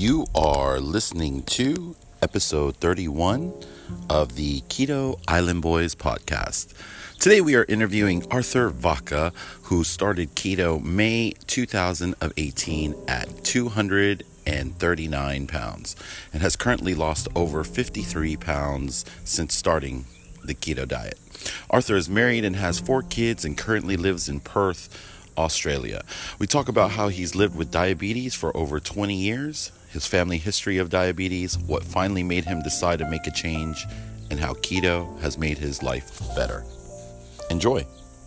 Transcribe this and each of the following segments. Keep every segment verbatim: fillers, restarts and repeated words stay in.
You are listening to episode thirty-one of the Keto Island Boys podcast. Today we are interviewing Arthur Vaca, who started keto May two thousand eighteen at two hundred thirty-nine pounds and has currently lost over fifty-three pounds since starting the keto diet. Arthur is married and has four kids and currently lives in Perth, Australia. We talk about how he's lived with diabetes for over twenty years, his family history of diabetes, what finally made him decide to make a change, and how keto has made his life better. Enjoy.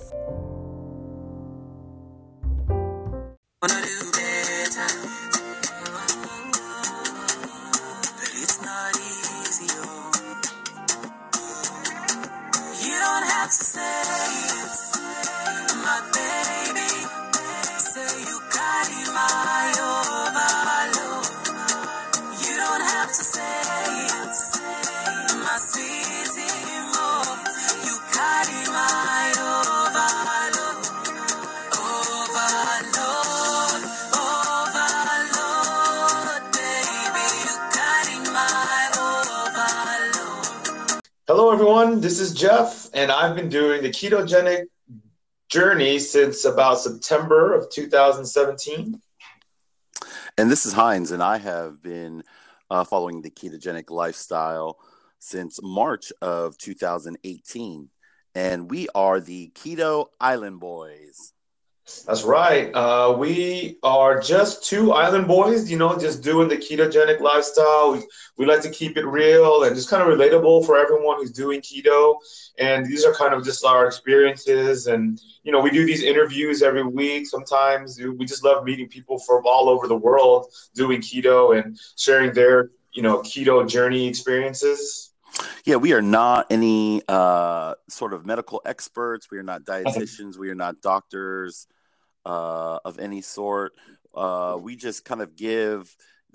Hello, everyone. This is Jeff, and I've been doing the ketogenic journey since about September of two thousand seventeen. And this is Heinz, and I have been uh, following the ketogenic lifestyle since March of two thousand eighteen. And we are the Keto Island Boys. That's right. Uh, we are just two island boys, you know, just doing the ketogenic lifestyle. We, we like to keep it real and just kind of relatable for everyone who's doing keto. And these are kind of just our experiences. And, you know, we do these interviews every week. Sometimes we just love meeting people from all over the world doing keto and sharing their, you know, keto journey experiences. Yeah, we are not any uh, sort of medical experts. We are not dietitians. We are not doctors uh, of any sort. Uh, we just kind of give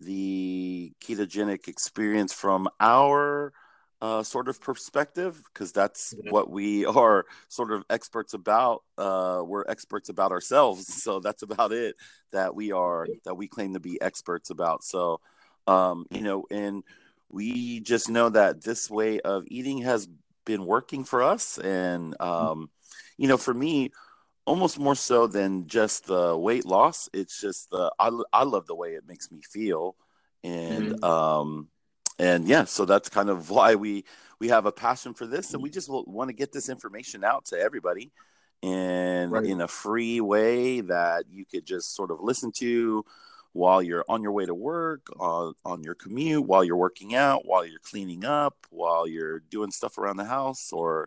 the ketogenic experience from our uh, sort of perspective, because that's mm-hmm. what we are sort of experts about. Uh, we're experts about ourselves. So that's about it that we are, that we claim to be experts about. So, um, you know, and we just know that this way of eating has been working for us. And, um, you know, for me, almost more so than just the weight loss, it's just the, I, I love the way it makes me feel. And, mm-hmm. um, and yeah, so that's kind of why we, we have a passion for this. And we just want to get this information out to everybody and right. in a free way that you could just sort of listen to while you're on your way to work, uh, on your commute, while you're working out, while you're cleaning up, while you're doing stuff around the house, or,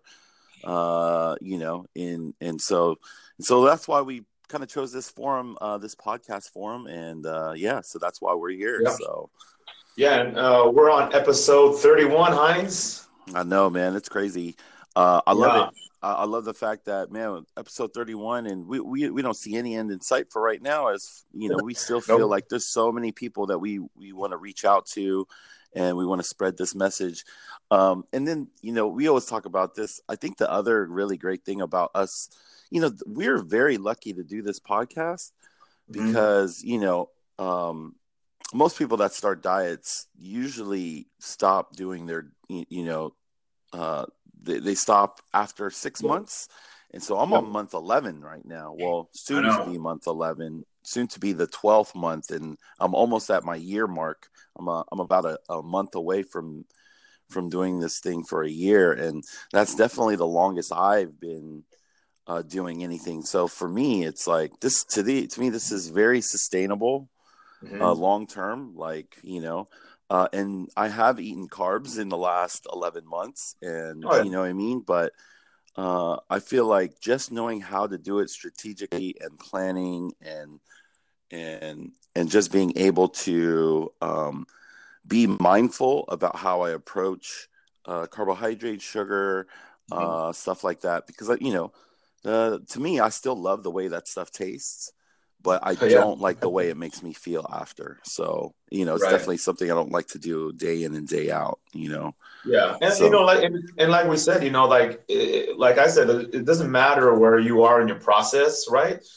uh, you know, in, and so, and so that's why we kind of chose this forum, uh, this podcast forum. And, uh, yeah, so that's why we're here. Yeah. So, yeah. And, uh, we're on episode thirty-one, Heinz. I know, man, it's crazy. Uh, I love yeah. it. I love the fact that, man, episode thirty-one, and we, we we don't see any end in sight for right now. As you know, we still feel nope. like there's so many people that we, we want to reach out to, and we want to spread this message. Um, and then, you know, we always talk about this. I think the other really great thing about us, you know, we're very lucky to do this podcast because, mm-hmm. you know, um, most people that start diets usually stop doing their, you know, uh, They, they stop after six months. And so I'm yep. on month eleven right now. Well, soon to be month eleven, soon to be the twelfth month. And I'm almost at my year mark. I'm a, I'm about a, a month away from, from doing this thing for a year. And that's definitely the longest I've been uh, doing anything. So for me, it's like this to the, to me, this is very sustainable, mm-hmm. uh, long-term, like, you know, Uh, and I have eaten carbs in the last eleven months, and oh, yeah. you know what I mean? But uh, I feel like just knowing how to do it strategically and planning and, and, and just being able to um, be mindful about how I approach uh, carbohydrate, sugar, uh, mm-hmm. stuff like that. Because, you know, uh, to me, I still love the way that stuff tastes. But I oh, don't yeah. like the way it makes me feel after. So, you know, it's right. definitely something I don't like to do day in and day out, you know? Yeah. And, so, you know, like, and, and like we said, you know, like, it, like I said, it doesn't matter where you are in your process, right?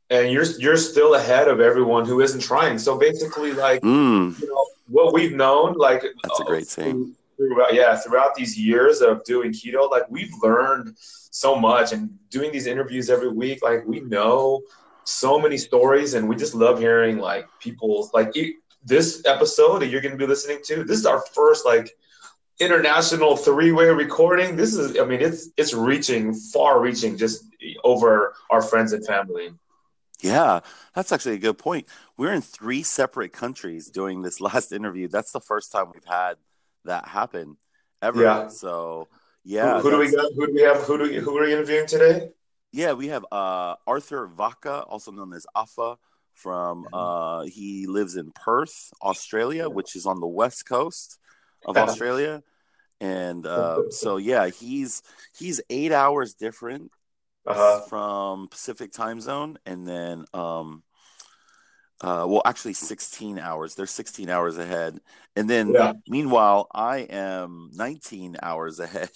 and you're you're still ahead of everyone who isn't trying. So basically, like, Mm, you know, what we've known, like, that's a uh, great saying. through, throughout, yeah, throughout these years of doing keto, like, we've learned so much, and doing these interviews every week, like, we know so many stories, and we just love hearing like people's like e- this episode that you're going to be listening to. This is our first like international three-way recording. This is, I mean, it's it's reaching, far-reaching, just over our friends and family. Yeah, that's actually a good point. We're in three separate countries doing this last interview. That's the first time we've had that happen ever. Yeah. So, Who, yeah, who do we that's got? Who do we have? Who do we, who are we interviewing today? yeah, we have uh Arthur Vaca, also known as Afa from uh he lives in Perth, Australia, which is on the west coast of Australia. And uh so yeah, he's he's eight hours different Uh-huh. from Pacific time zone, and then um uh well actually sixteen hours. They're sixteen hours ahead. And then Yeah. meanwhile I am nineteen hours ahead.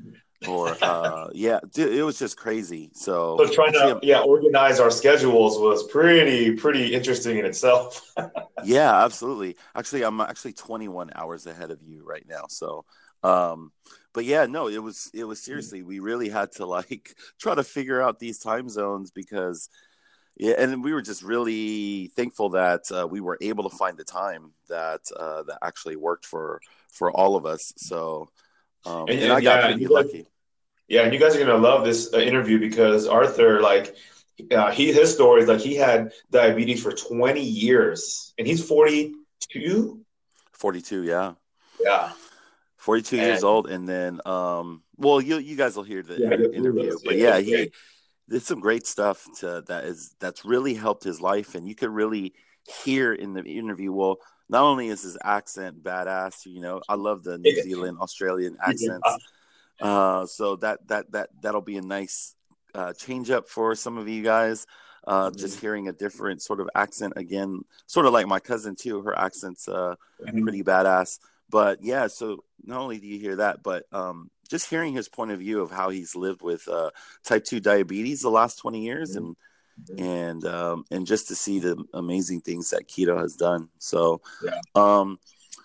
Or uh yeah, dude, it was just crazy. So So trying actually to I'm, yeah organize our schedules was pretty pretty interesting in itself. yeah, absolutely. Actually I'm actually twenty-one hours ahead of you right now. So um but yeah, no, it was it was seriously, we really had to like try to figure out these time zones because yeah, and we were just really thankful that uh, we were able to find the time that uh, that actually worked for for all of us. So, um, And, and I and got yeah, pretty you guys, lucky. yeah, and you guys are gonna love this uh, interview because Arthur, like, uh, he his story is like he had diabetes for twenty years, and he's forty-two. forty-two, yeah, Yeah, forty-two years and old, and then um, well, you you guys will hear the yeah, inter- you'll, you'll interview, see but it. yeah, It's great. he did some great stuff to, that is that's really helped his life, and you could really hear in the interview. Well, not only is his accent badass, you know, I love the New Zealand Australian Yeah. accents. Uh, so that that that that'll be a nice uh, change up for some of you guys. Uh, just hearing a different sort of accent again, sort of like my cousin too. Her accent's uh, Mhm. pretty badass. But yeah, so not only do you hear that, but um, just hearing his point of view of how he's lived with uh, type two diabetes the last twenty years, and and um, and just to see the amazing things that keto has done. So Yeah. um,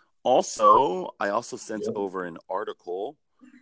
also, I also sent Yeah. over an article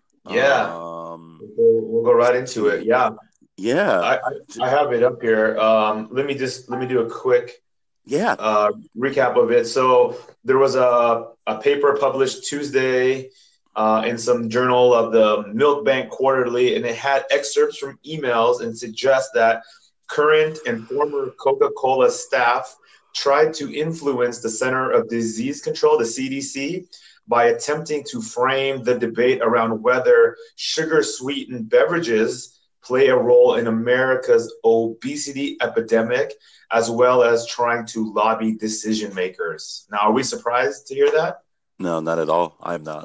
Yeah. um, We'll, we'll go right into it. to Yeah, yeah, I, I j- I have it up here. Um, let me just let me do a quick yeah, uh, recap of it. So there was a, a paper published Tuesday uh, in some journal of the Milk Bank Quarterly, and it had excerpts from emails and suggests that current and former Coca-Cola staff tried to influence the Center of Disease Control, the C D C, by attempting to frame the debate around whether sugar-sweetened beverages play a role in America's obesity epidemic, as well as trying to lobby decision makers. Now, are we surprised to hear that? no, not at all. I'm not.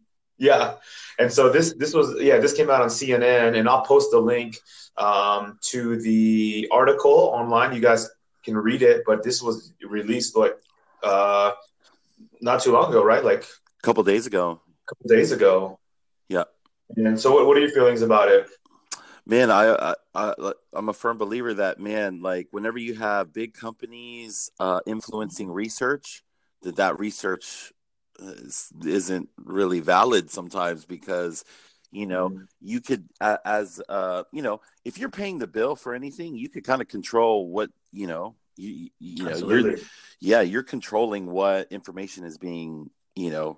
Yeah, and so this this was yeah this came out on C N N, and I'll post the link um, to the article online. You guys can read it, but this was released like uh, not too long ago, right? Like a A couple days ago, couple days ago. yeah, And so, what, what are your feelings about it? man, I, I, I I'm a firm believer that man, like whenever you have big companies uh, influencing research, that that research is, isn't really valid sometimes because you know Mhm. you could a- as uh you know if you're paying the bill for anything you could kind of control what you know you you know you're Absolutely. yeah you're controlling what information is being you know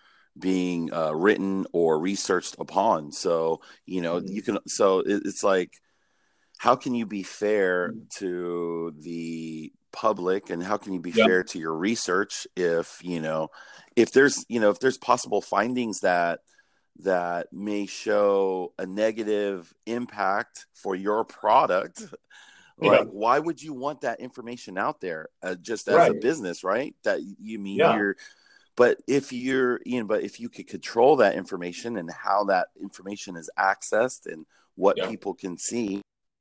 being uh, written or researched upon. So, you know, you Mhm. can, so it, it's like, how can you be fair to the public and how can you be Yeah. fair to your research if, you know, if there's, you know, if there's possible findings that, that may show a negative impact for your product, Yeah. like why would you want that information out there uh, just as a Right. business, right? That you mean Yeah. you're but if you're, you know, but if you could control that information and how that information is accessed and what Yeah. people can see,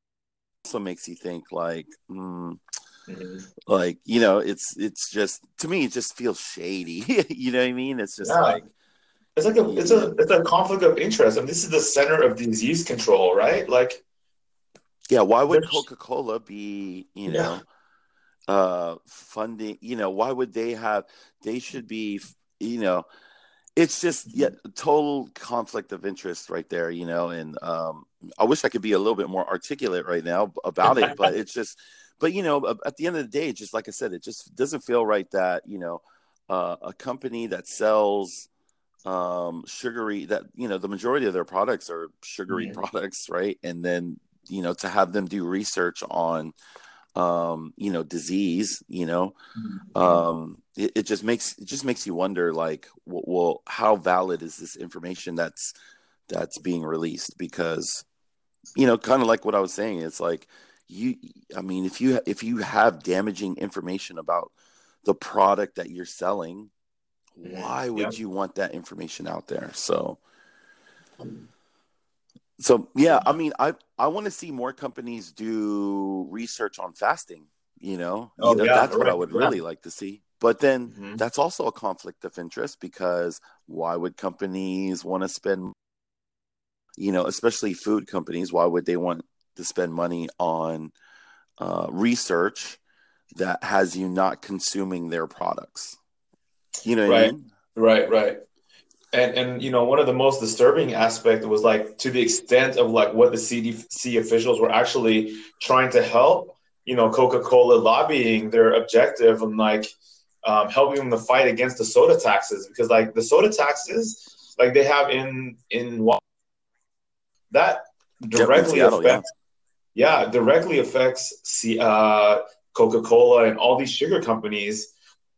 also makes you think like, mm, Mhm. like you know, it's it's just to me, it just feels shady. You know what I mean? It's just Yeah. like, It's like a you, it's you a know, it's a conflict of interest, and this is the center of disease control, right? Like, Yeah, why would There's, Coca-Cola be, you yeah, know, uh funding, you know, why would they have, they should be, you know, it's just, yeah, total conflict of interest right there, you know. And um I wish I could be a little bit more articulate right now about it, but it's just, but you know, at the end of the day, just like I said, it just doesn't feel right that, you know, uh, a company that sells um sugary, that, you know, the majority of their products are sugary Mhm. products, right? And then, you know, to have them do research on um you know, disease, you know, Mhm. um it, it just makes, it just makes you wonder, like, well, well, how valid is this information that's that's being released? Because, you know, kind of like what I was saying, it's like, you, I mean, if you if you have damaging information about the product that you're selling, Mhm. why Yeah. would you want that information out there? So so yeah, I mean, I I want to see more companies do research on fasting. You know, you Oh know, yeah, that's what I right. would Yeah. really like to see. But then Hmm. that's also a conflict of interest, because why would companies want to spend, you know, especially food companies, why would they want to spend money on uh, research that has you not consuming their products? You know what I Right. mean? Right. Right. And and you know, one of the most disturbing aspect was like to the extent of like what the C D C officials were actually trying to help, you know, Coca-Cola lobbying their objective and like um, helping them to fight against the soda taxes because like the soda taxes like they have in in Wa- that Yep, in directly Seattle, yeah. affects yeah directly affects C, uh, Coca-Cola and all these sugar companies.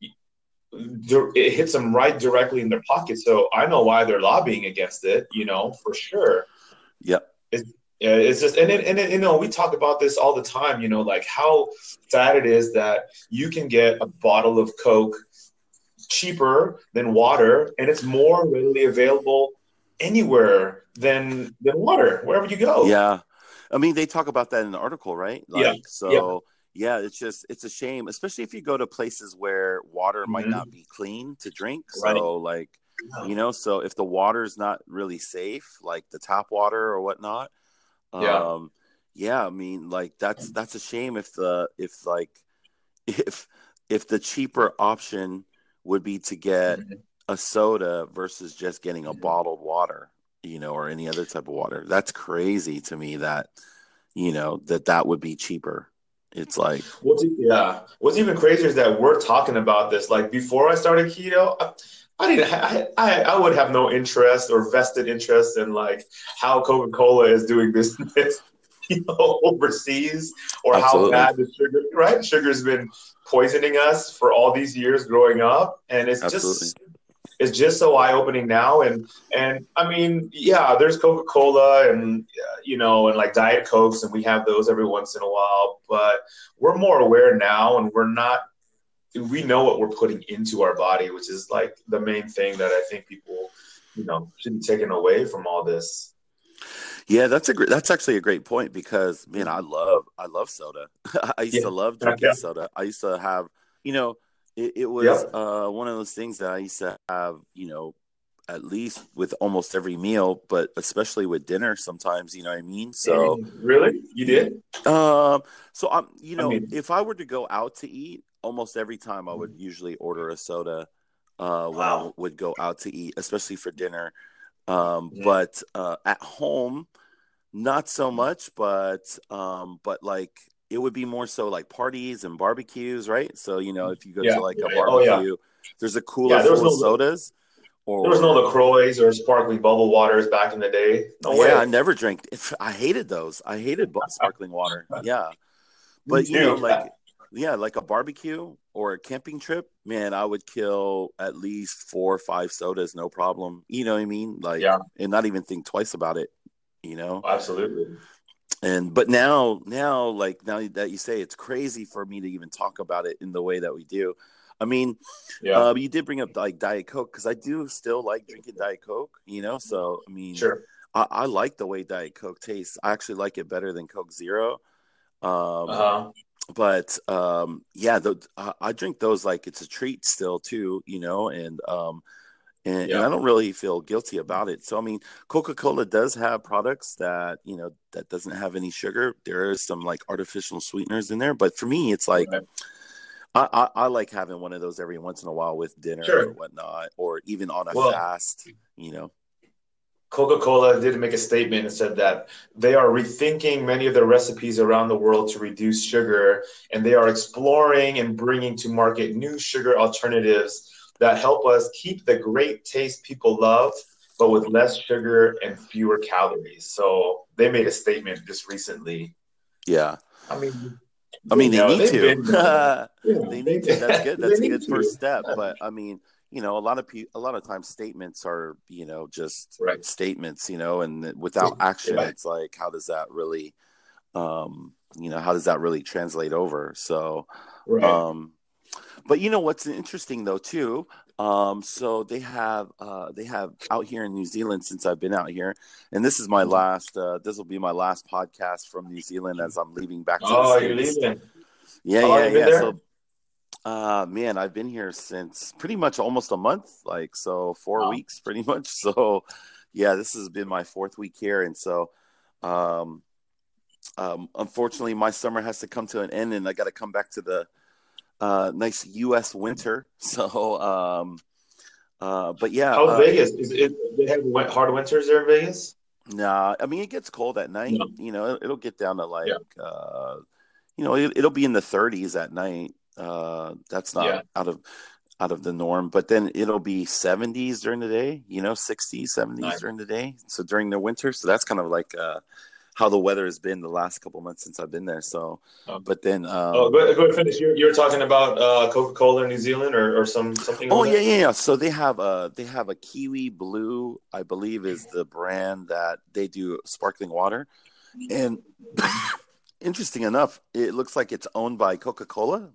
It hits them right directly in their pocket. So I know why they're lobbying against it, you know, for sure. Yep. It's, yeah, it's just, and, it, and it, you know, we talk about this all the time, you know, like how sad it is that you can get a bottle of Coke cheaper than water, and it's more readily available anywhere than than water, wherever you go. Yeah. I mean, they talk about that in the article, right? Yeah, Like, yeah, so yeah, it's just, it's a shame, especially if you go to places where water might not hmm be clean to drink. right. So, like, you know, so if the water's not really safe, like the tap water or whatnot, Yeah, um, yeah, I mean, like that's that's a shame if the if like if if the cheaper option would be to get hmm a soda versus just getting a bottled water, you know, or any other type of water. That's crazy to me that, you know, that that would be cheaper. It's like, What's e- yeah. What's even crazier is that we're talking about this. Like before I started keto, I, I didn't. I, I I would have no interest or vested interest in like how Coca Cola is doing business, you know, overseas, or how absolutely, bad the sugar. Right, sugar's been poisoning us for all these years growing up, and it's absolutely, just it's just so eye opening now. And and I mean, yeah, there's Coca Cola and uh, you know, and like Diet Cokes, and we have those every once in a while. But we're more aware now, and we're not. We know what we're putting into our body, which is like the main thing that I think people, you know, should be taken away from all this. yeah. That's a great. That's actually a great point, because man, I love I love soda. I used Yeah. to love drinking Yeah. soda. I used to have, you know, it, it was Yep. uh, one of those things that I used to have, you know, at least with almost every meal, but especially with dinner sometimes, you know what I mean? So, Mm, really? You did? um, so I'm, you I know, mean, if I were to go out to eat, almost every time I would usually order a soda, uh, when I w- wow. would go out to eat, especially for dinner. Um, Mhm. but, uh, at home, not so much, but, um, but like, it would be more so like parties and barbecues, right? So, you know, if you go Yeah. to like a Yeah. Oh, yeah. barbecue, there's a cooler Yeah. There was full of no sodas. there was no Or LaCroix or sparkling bubble waters back in the day. No yeah, I way. never drank. I hated those. I hated bu- sparkling water. Yeah, Me but you know, too. like, yeah, like a barbecue or a camping trip, man, I would kill at least four or five sodas, no problem. You know what I mean? Like, Yeah, and not even think twice about it. You know, absolutely. and but now, now, like now that you say, it's crazy for me to even talk about it in the way that we do. I mean, Yeah, uh, you did bring up like Diet Coke, because I do still like drinking Diet Coke. You know, so I mean, sure. I, I like the way Diet Coke tastes. I actually like it better than Coke Zero. Um, Uh-huh. but um, yeah, the, I, I drink those like it's a treat still too. You know, and um, And, and Yeah. I don't really feel guilty about it. So I mean, Coca-Cola does have products that, you know, that doesn't have any sugar. There is some like artificial sweeteners in there, but for me, it's like Right. I, I, I like having one of those every once in a while with dinner or Sure. whatnot, or even on a Well, fast, you know. Coca-Cola did make a statement and said that they are rethinking many of their recipes around the world to reduce sugar, and they are exploring and bringing to market new sugar alternatives that help us keep the great taste people love, but with less sugar and fewer calories. So they made a statement just recently. Yeah. I mean, I they mean, they know, need they've to. been knowing. Yeah, They they, need to. That's good. they That's a need good first to. step. But I mean, you know, a lot of people, a lot of times statements are, you know, just Right. statements, you know, and without action, Right. it's like, how does that really, um, you know, how does that really translate over? So, Right. um, but you know what's interesting though too. Um, so they have uh, they have out here in New Zealand since I've been out here, and this is my last. Uh, this will be my last podcast from New Zealand as I'm leaving back to the Oh, you're States. leaving. Yeah, How long yeah, you been yeah. there? So, uh, man, I've been here since pretty much almost a month, like so four Wow. weeks, pretty much. So, yeah, this has been my fourth week here, and so, um, um, unfortunately, my summer has to come to an end, and I got to come back to the uh, nice U S winter. So, um, uh, but yeah, How's uh, Vegas? Is it they have win- hard winters there in Vegas? nah, I mean, it gets cold at night. No. You know, it'll get down to Yeah. like, uh, you know, it, it'll be in the thirties at night. Uh, that's not Yeah. out of out of the norm, but then it'll be seventies during the day. You know, sixties, seventies Nice. during the day. So during the winter, so that's kind of like uh, how the weather has been the last couple months since I've been there. So, Um, but then, oh, go um, ahead, go ahead, finish. You're, you're talking about uh, Coca-Cola in New Zealand or, or some something oh over yeah, there? yeah, yeah. So they have a they have a Kiwi Blue, I believe, is the brand that they do sparkling water. And interesting enough, it looks like it's owned by Coca-Cola.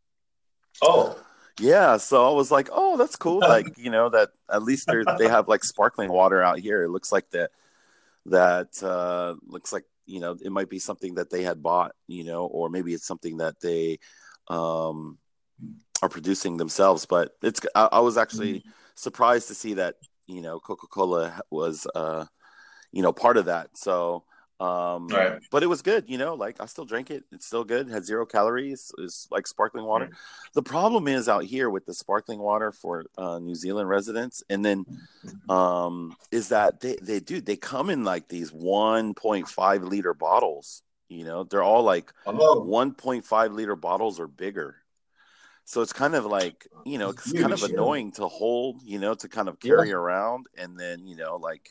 Oh, Yeah, so I was like, oh, that's cool. Like, you know, that at least they they have like sparkling water out here. It looks like that that uh looks like, you know, it might be something that they had bought, you know, or maybe it's something that they um are producing themselves. But it's I, I was actually surprised to see that, you know, Coca-Cola was uh you know, part of that. So, um, right. but it was good, you know, like I still drank it. It's still good. It had zero calories. It's like sparkling water. Right. The problem is out here with the sparkling water for uh, New Zealand residents. And then, um, is that they, they do, they come in like these one point five liter bottles, you know, they're all like Oh, one point five liter bottles or bigger. So it's kind of like, you know, it's kind of huge. Yeah. annoying to hold, you know, to kind of Yeah. carry around. And then, you know, like,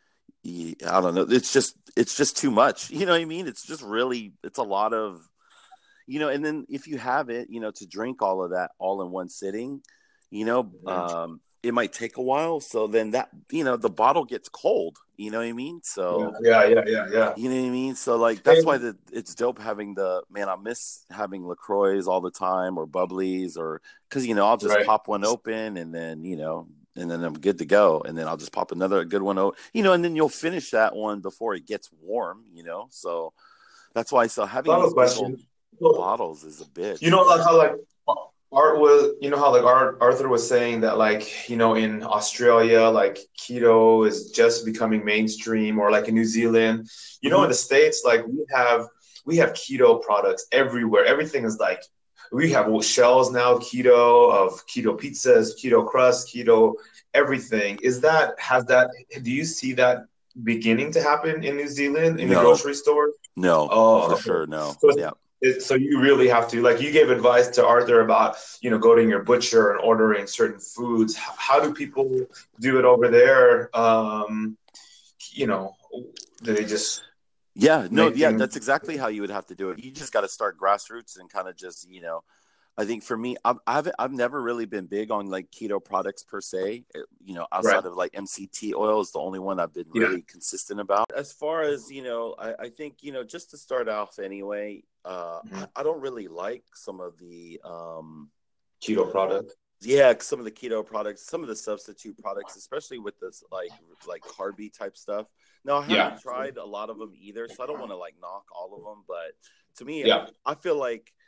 I don't know. It's just it's just too much. You know what I mean? It's just really it's a lot of, you know. And then if you have it, you know, to drink all of that all in one sitting, you know, um, it might take a while. So then that, you know, the bottle gets cold. You know what I mean? Yeah. So Yeah. Yeah. Yeah. Yeah. you know what I mean? So like Hey, that's why the it's dope having the man. I miss having LaCroix all the time or bubblies or because you know I'll just right. pop one open and then you know and then I'm good to go and then I'll just pop another good one out. You know, and then you'll finish that one before it gets warm. You know, so that's why so So having I have a these big old question. So, bottles is a you bitch. know, like Yeah. how like Art was, you know how like Art Arthur was saying that like you know in Australia like keto is just becoming mainstream, or like in New Zealand, you know, Mm-hmm. in the States like we have we have keto products everywhere. Everything is like we have shells now of keto, of keto pizzas, keto crust, keto everything. Is that has that? Do you see that beginning to happen in New Zealand in the No, grocery stores? no, for Oh, okay. sure, no. So, Yeah. it, so you really have to, like, you gave advice to Arthur about, you know, going to your butcher and ordering certain foods. H- How do people do it over there? Um, you know, do they just Yeah, no, make yeah, things? that's exactly how you would have to do it. You just got to start grassroots and kind of just, you know, I think for me, I've, I've I've never really been big on like keto products per se. It- you know, Right. outside of like M C T oil is the only one I've been Yeah. really consistent about. As far as you know, I, I think you know just to start off anyway, uh, I, Mhm. I don't really like some of the um, Keto product. yeah, some of the keto products, some of the substitute products, especially with this like like carby type stuff. Now I Yeah. haven't tried a lot of them either, so I don't want to like knock all of them, but to me, Yeah. I feel like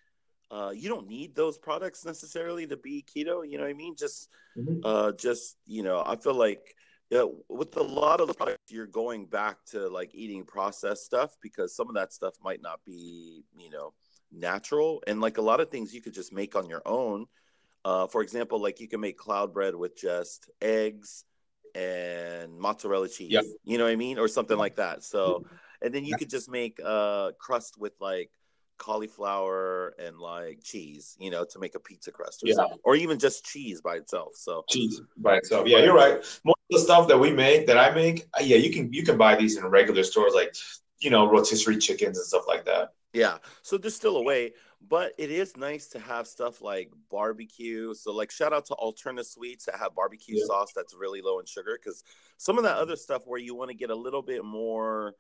uh, you don't need those products necessarily to be keto. You know what I mean? Just, Mhm. uh, just you know, I feel like yeah, with a lot of the products, you're going back to like eating processed stuff because some of that stuff might not be, you know, natural. And like a lot of things you could just make on your own. Uh, for example, like you can make cloud bread with just eggs and mozzarella Yeah. cheese, you know what I mean? Or something like that. So, and then you could just make uh crust with like cauliflower and like cheese, you know, to make a pizza crust or Yeah. something, or even just cheese by itself. So, Cheese by itself. Yeah, but you're right. Most of the stuff that we make, that I make, uh, yeah, you can you can buy these in regular stores, like you know, rotisserie chickens and stuff like that. yeah, so there's still a way, but it is nice to have stuff like barbecue. So, like, shout out to Alterna Sweets that have barbecue Yeah. sauce that's really low in sugar. Because some of that other stuff where you want to get a little bit more,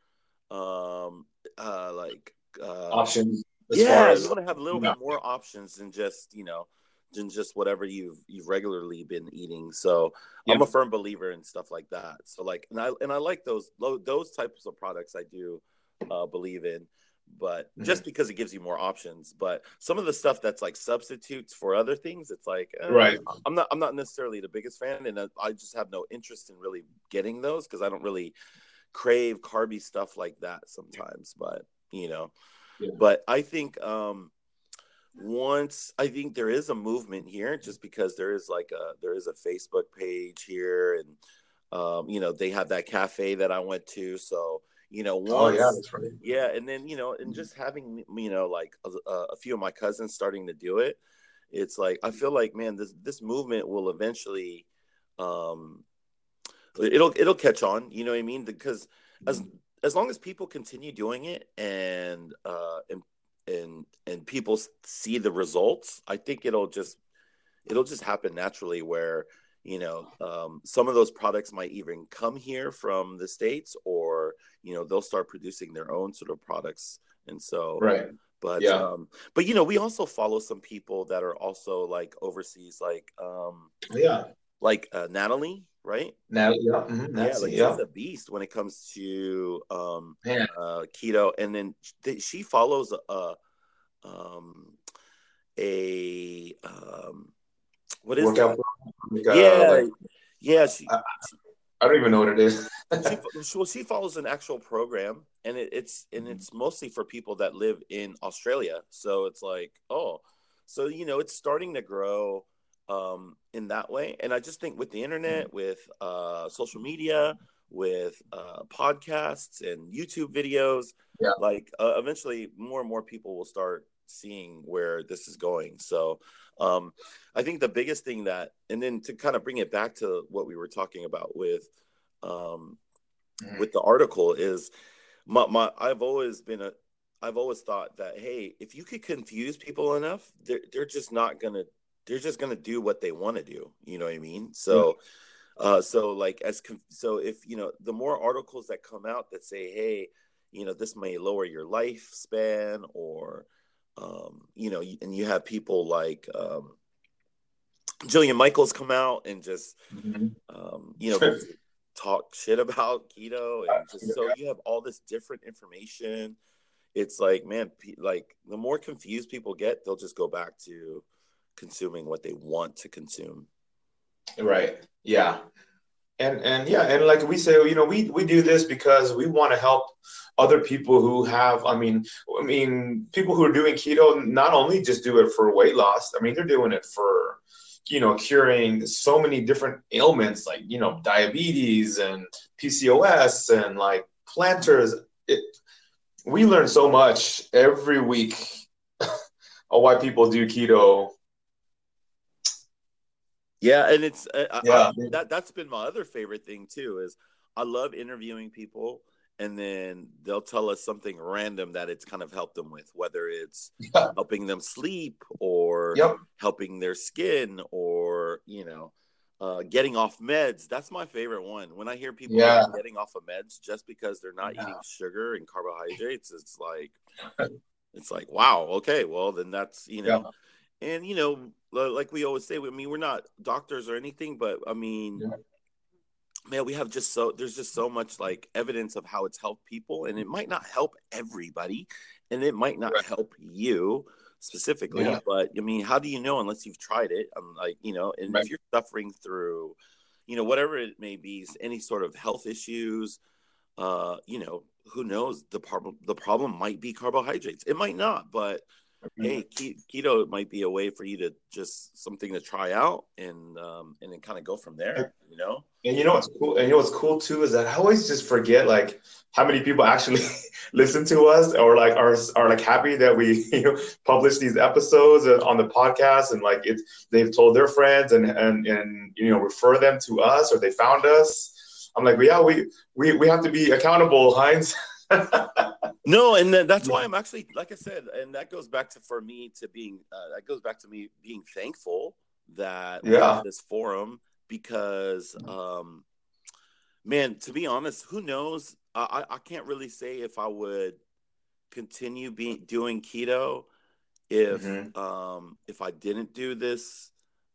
um, uh, like, uh, Options as far yeah, as you want to have a little yeah, bit more options than just you know, than just whatever you've you've regularly been eating. So, yeah. I'm a firm believer in stuff like that. So, like, and I and I like those those types of products. I do uh, believe in, but Mhm. just because it gives you more options. But some of the stuff that's like substitutes for other things, it's like uh, Right. I'm not I'm not necessarily the biggest fan, and I just have no interest in really getting those because I don't really crave carby stuff like that sometimes. But you know, Yeah. but I think um, once I think there is a movement here, just because there is like a there is a Facebook page here, and um, you know they have that cafe that I went to, so you know Oh yeah, once that's right. yeah, and then you know and just having you know like a, a few of my cousins starting to do it, it's like I feel like man this this movement will eventually um it'll it'll catch on, you know what I mean? Because as as long as people continue doing it and uh and and and people see the results, I think it'll just it'll just happen naturally where you know um, some of those products might even come here from the States, or you know they'll start producing their own sort of products. And so Right. but Yeah. um but you know we also follow some people that are also like overseas, like um Yeah. like uh, Natalie, right? Now, yeah. Mm-hmm. Yeah, That's like it. she's Yeah. a beast when it comes to um Man, uh keto. And then th- she follows a um a um what is workout that? program, like uh, Yeah, like yeah, she I, I don't even know what it is. she she, well, she follows an actual program, and it, it's and it's mostly for people that live in Australia. So it's like, oh, so you know, it's starting to grow um, in that way. And I just think with the internet, with uh, social media, with uh, podcasts and YouTube videos, Yeah. like uh, eventually more and more people will start seeing where this is going. So um, I think the biggest thing that, and then to kind of bring it back to what we were talking about with um, Mhm. with the article is my, my I've always been a I've always thought that hey, if you could confuse people enough, they're they're just not gonna they're just gonna do what they want to do. You know what I mean? Yeah. So uh, so like as so if you know the more articles that come out that say hey, you know this may lower your lifespan, or um, you know, and you have people like um, Jillian Michaels come out and just Mhm. um, you know, talk shit about keto, and just so you have all this different information. It's like, man, like the more confused people get, they'll just go back to consuming what they want to consume. Right. Yeah. And and yeah, and like we say, you know, we we do this because we want to help other people who have, I mean, I mean, people who are doing keto not only just do it for weight loss. I mean, they're doing it for, you know, curing so many different ailments like, you know, diabetes and P C O S and like planters. It, we learn so much every week on why people do keto. Yeah, and it's I, I, Yeah. that that's been my other favorite thing too. Is I love interviewing people, and then they'll tell us something random that it's kind of helped them with, whether it's Yeah. helping them sleep, or Yep. helping their skin, or you know, uh, getting off meds. That's my favorite one. When I hear people that Yeah. are getting off of meds just because they're not eating sugar and carbohydrates, it's like it's like wow, okay, well then that's you Yeah. know, and you know, like we always say, I mean, we're not doctors or anything, but I mean, Yeah. man, we have just so there's just so much like evidence of how it's helped people, and it might not help everybody, and it might not Right. help you. specifically. Yeah. But I mean, how do you know unless you've tried it? I'm like, you know, and Right. if you're suffering through, you know, whatever it may be, any sort of health issues, uh, you know, who knows? The problem, the problem might be carbohydrates. It might not, but hey, keto might be a way for you to just something to try out and um, and then kind of go from there, you know? And you know what's cool? And you know what's cool too is that I always just forget like how many people actually listen to us or like are are like happy that we you know publish these episodes on the podcast and like it's they've told their friends and and and you know refer them to us or they found us. I'm like, well, yeah, we we we have to be accountable, Heinz. No, and that's why I'm actually, like I said, and that goes back to for me to being uh, that goes back to me being thankful that we Yeah. have this forum because, um, man, to be honest, who knows? I, I can't really say if I would continue being doing keto if Mm-hmm. um, if I didn't do this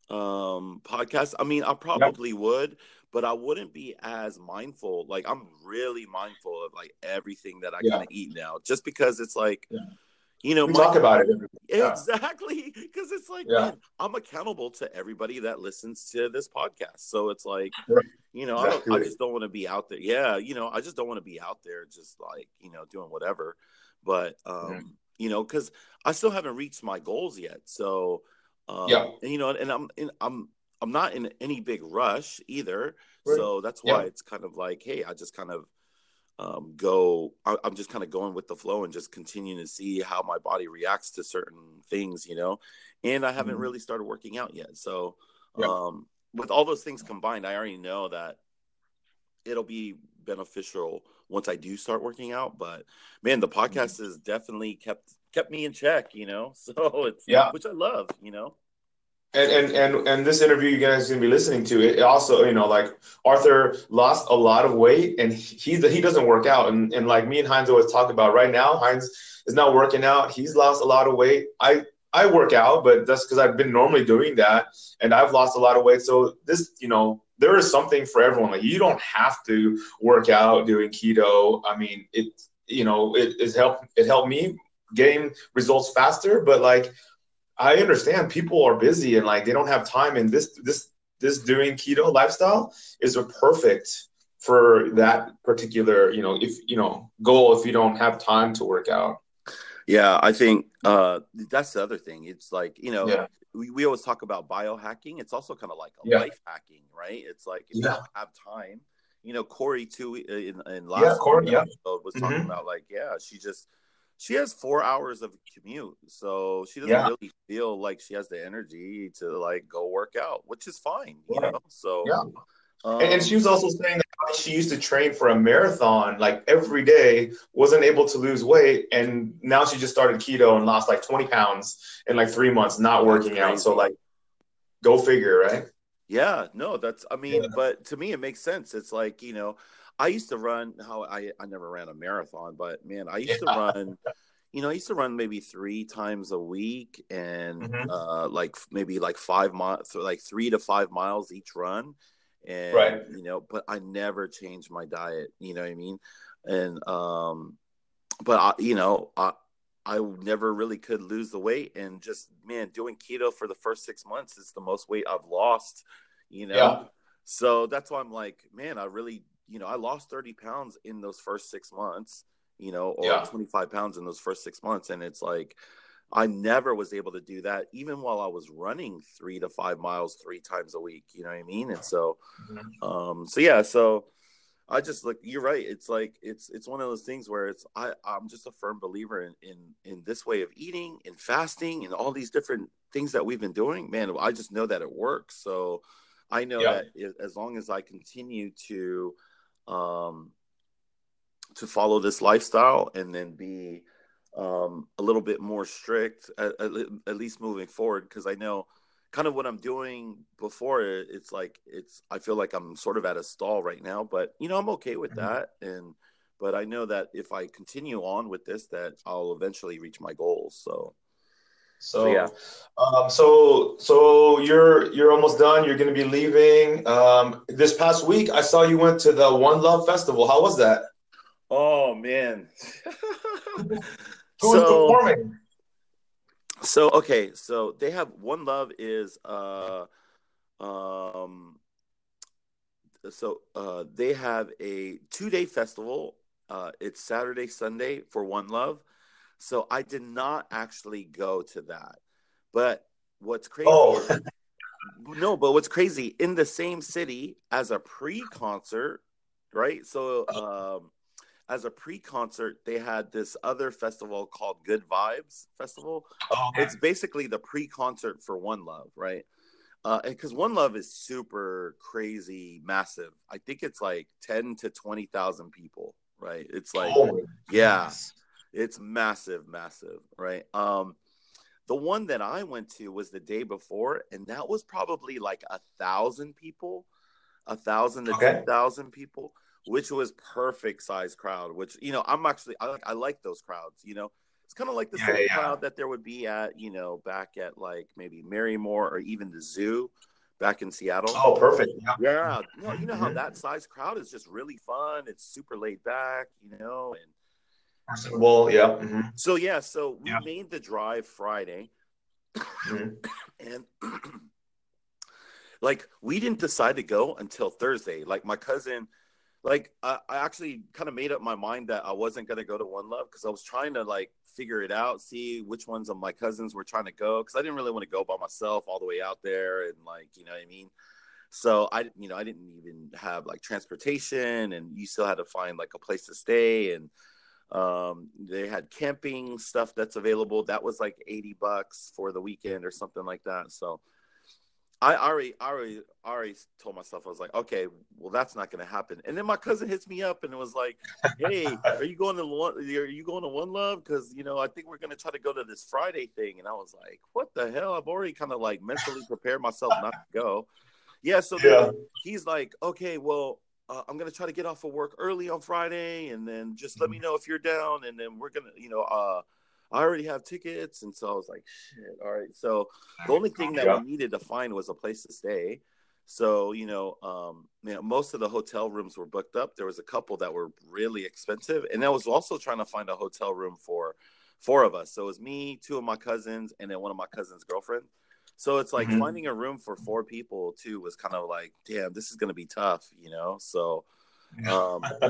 um, podcast. I mean, I probably yep. would, but I wouldn't be as mindful. Like I'm really mindful of like everything that I yeah. kind of eat now, just because it's like, yeah. you know, we my, talk about it. Yeah. Exactly. Because it's like, yeah. man, I'm accountable to everybody that listens to this podcast. So it's like, right. you know, exactly. I, don't, I just don't want to be out there. Yeah. You know, I just don't want to be out there just like, you know, doing whatever. But, um, yeah. you know, because I still haven't reached my goals yet. So, um, yeah. and, you know, and I'm, and I'm, I'm not in any big rush either. Right. So that's why yeah. it's kind of like, hey, I just kind of um, go, I, I'm just kind of going with the flow and just continuing to see how my body reacts to certain things, you know, and I haven't mm-hmm. really started working out yet. So yeah. um, with all those things combined, I already know that it'll be beneficial once I do start working out. But man, the podcast mm-hmm. has definitely kept, kept me in check, you know, so it's, yeah. which I love, you know. And, and and and this interview you guys are going to be listening to, it also, you know, like Arthur lost a lot of weight and he he doesn't work out. And, and like me and Heinz always talk about right now, Heinz is not working out. He's lost a lot of weight. I, I work out, but that's because I've been normally doing that. And I've lost a lot of weight. So this, you know, there is something for everyone. Like you don't have to work out doing keto. I mean, it, you know, it, it helped, it helped me gain results faster, but like, I understand people are busy and like they don't have time, and this this this doing keto lifestyle is a perfect for that particular, you know, if you know goal if you don't have time to work out. Yeah, I think uh, that's the other thing. It's like, you know, yeah. we, we always talk about biohacking. It's also kind of like a yeah. life hacking, right? It's like if yeah. you don't have time, you know, Corey too in, in last yeah, Corey, yeah. episode was talking mm-hmm. about like, yeah, she just she has four hours of commute, so she doesn't yeah. really feel like she has the energy to like go work out, which is fine, you right. know. So yeah, um, and, and she was also saying that she used to train for a marathon like every day, wasn't able to lose weight, and now she just started keto and lost like twenty pounds in like three months, not working out. So like, go figure, right? Yeah, no, that's I mean, yeah. but to me it makes sense. It's like, you know, I used to run how I, I never ran a marathon, but man, I used yeah. to run, you know, I used to run maybe three times a week and mm-hmm. uh, like maybe like five miles, like three to five miles each run. And, right. you know, but I never changed my diet, you know what I mean? And, um, but I, you know, I, I never really could lose the weight and just, man, doing keto for the first six months is the most weight I've lost, you know? Yeah. So that's why I'm like, man, I really, you know, I lost thirty pounds in those first six months, you know, or yeah. twenty-five pounds in those first six months. And it's like, I never was able to do that, even while I was running three to five miles, three times a week, you know what I mean? And so, mm-hmm. um, so yeah, so I just like, you're right. It's like, it's, it's one of those things where it's, I, I'm just a firm believer in, in, in this way of eating and fasting and all these different things that we've been doing, man. I just know that it works. So I know yeah. that as long as I continue to, um, to follow this lifestyle and then be, um, a little bit more strict at, at, at least moving forward. Cause I know kind of what I'm doing before it, it's like, it's, I feel like I'm sort of at a stall right now, but you know, I'm okay with that. And, but I know that if I continue on with this, that I'll eventually reach my goals. So, so, so yeah. Um, so, so you're, you're almost done. You're going to be leaving. Um, this past week, I saw you went to the One Love Festival. How was that? Oh man. Who was so, performing? So okay, so they have One Love is uh um so uh they have a two day festival. Uh, it's Saturday, Sunday for One Love. So I did not actually go to that. But what's crazy Oh, is no, but what's crazy in the same city as a pre-concert, right? So um as a pre-concert, they had this other festival called Good Vibes Festival. okay. It's basically the pre-concert for One Love, right? Uh, because One Love is super crazy, massive. I think it's like ten to twenty thousand people, right? It's like, Oh my yeah, goodness. it's massive, massive, right? Um, the one that I went to was the day before, and that was probably like a thousand people, a thousand to two Okay. thousand people, which was perfect size crowd. Which you know, I'm actually I like I like those crowds. You know, it's kind of like the Yeah, same yeah, yeah. crowd that there would be at you know back at like maybe Marymore or even the zoo back in Seattle. Oh, perfect. Yeah. Yeah, no, you know how Mm-hmm. that size crowd is just really fun. It's super laid back, you know, and Personable. Yeah. Mm-hmm. so yeah, so we Yeah. made the drive Friday, Mm-hmm. and like we didn't decide to go until Thursday. Like my cousin, like I, I actually kind of made up my mind that I wasn't gonna go to One Love because I was trying to like figure it out, see which ones of my cousins were trying to go because I didn't really want to go by myself all the way out there and like you know what I mean. So I you know I didn't even have like transportation and you still had to find like a place to stay and um they had camping stuff that's available that was like eighty bucks for the weekend or something like that. So I already, I already, I already told myself I was like, okay, well, that's not going to happen. And then my cousin hits me up and it was like, hey, are you going to one? Are you going to One Love? Because you know, I think we're going to try to go to this Friday thing. And I was like, what the hell? I've already kind of like mentally prepared myself not to go. Yeah. So then Yeah. he's like, okay, well, uh, I'm going to try to get off of work early on Friday, and then just let me know if you're down, and then we're gonna, you know, uh, I already have tickets, and so I was like, shit, all right. So the only thing that we Yeah. needed to find was a place to stay. So, you know, um, you know, most of the hotel rooms were booked up. There was a couple that were really expensive. And I was also trying to find a hotel room for four of us. So it was me, two of my cousins, and then one of my cousin's girlfriends. So it's like Mm-hmm. finding a room for four people too was kind of like, damn, this is gonna be tough, you know. So um Yeah.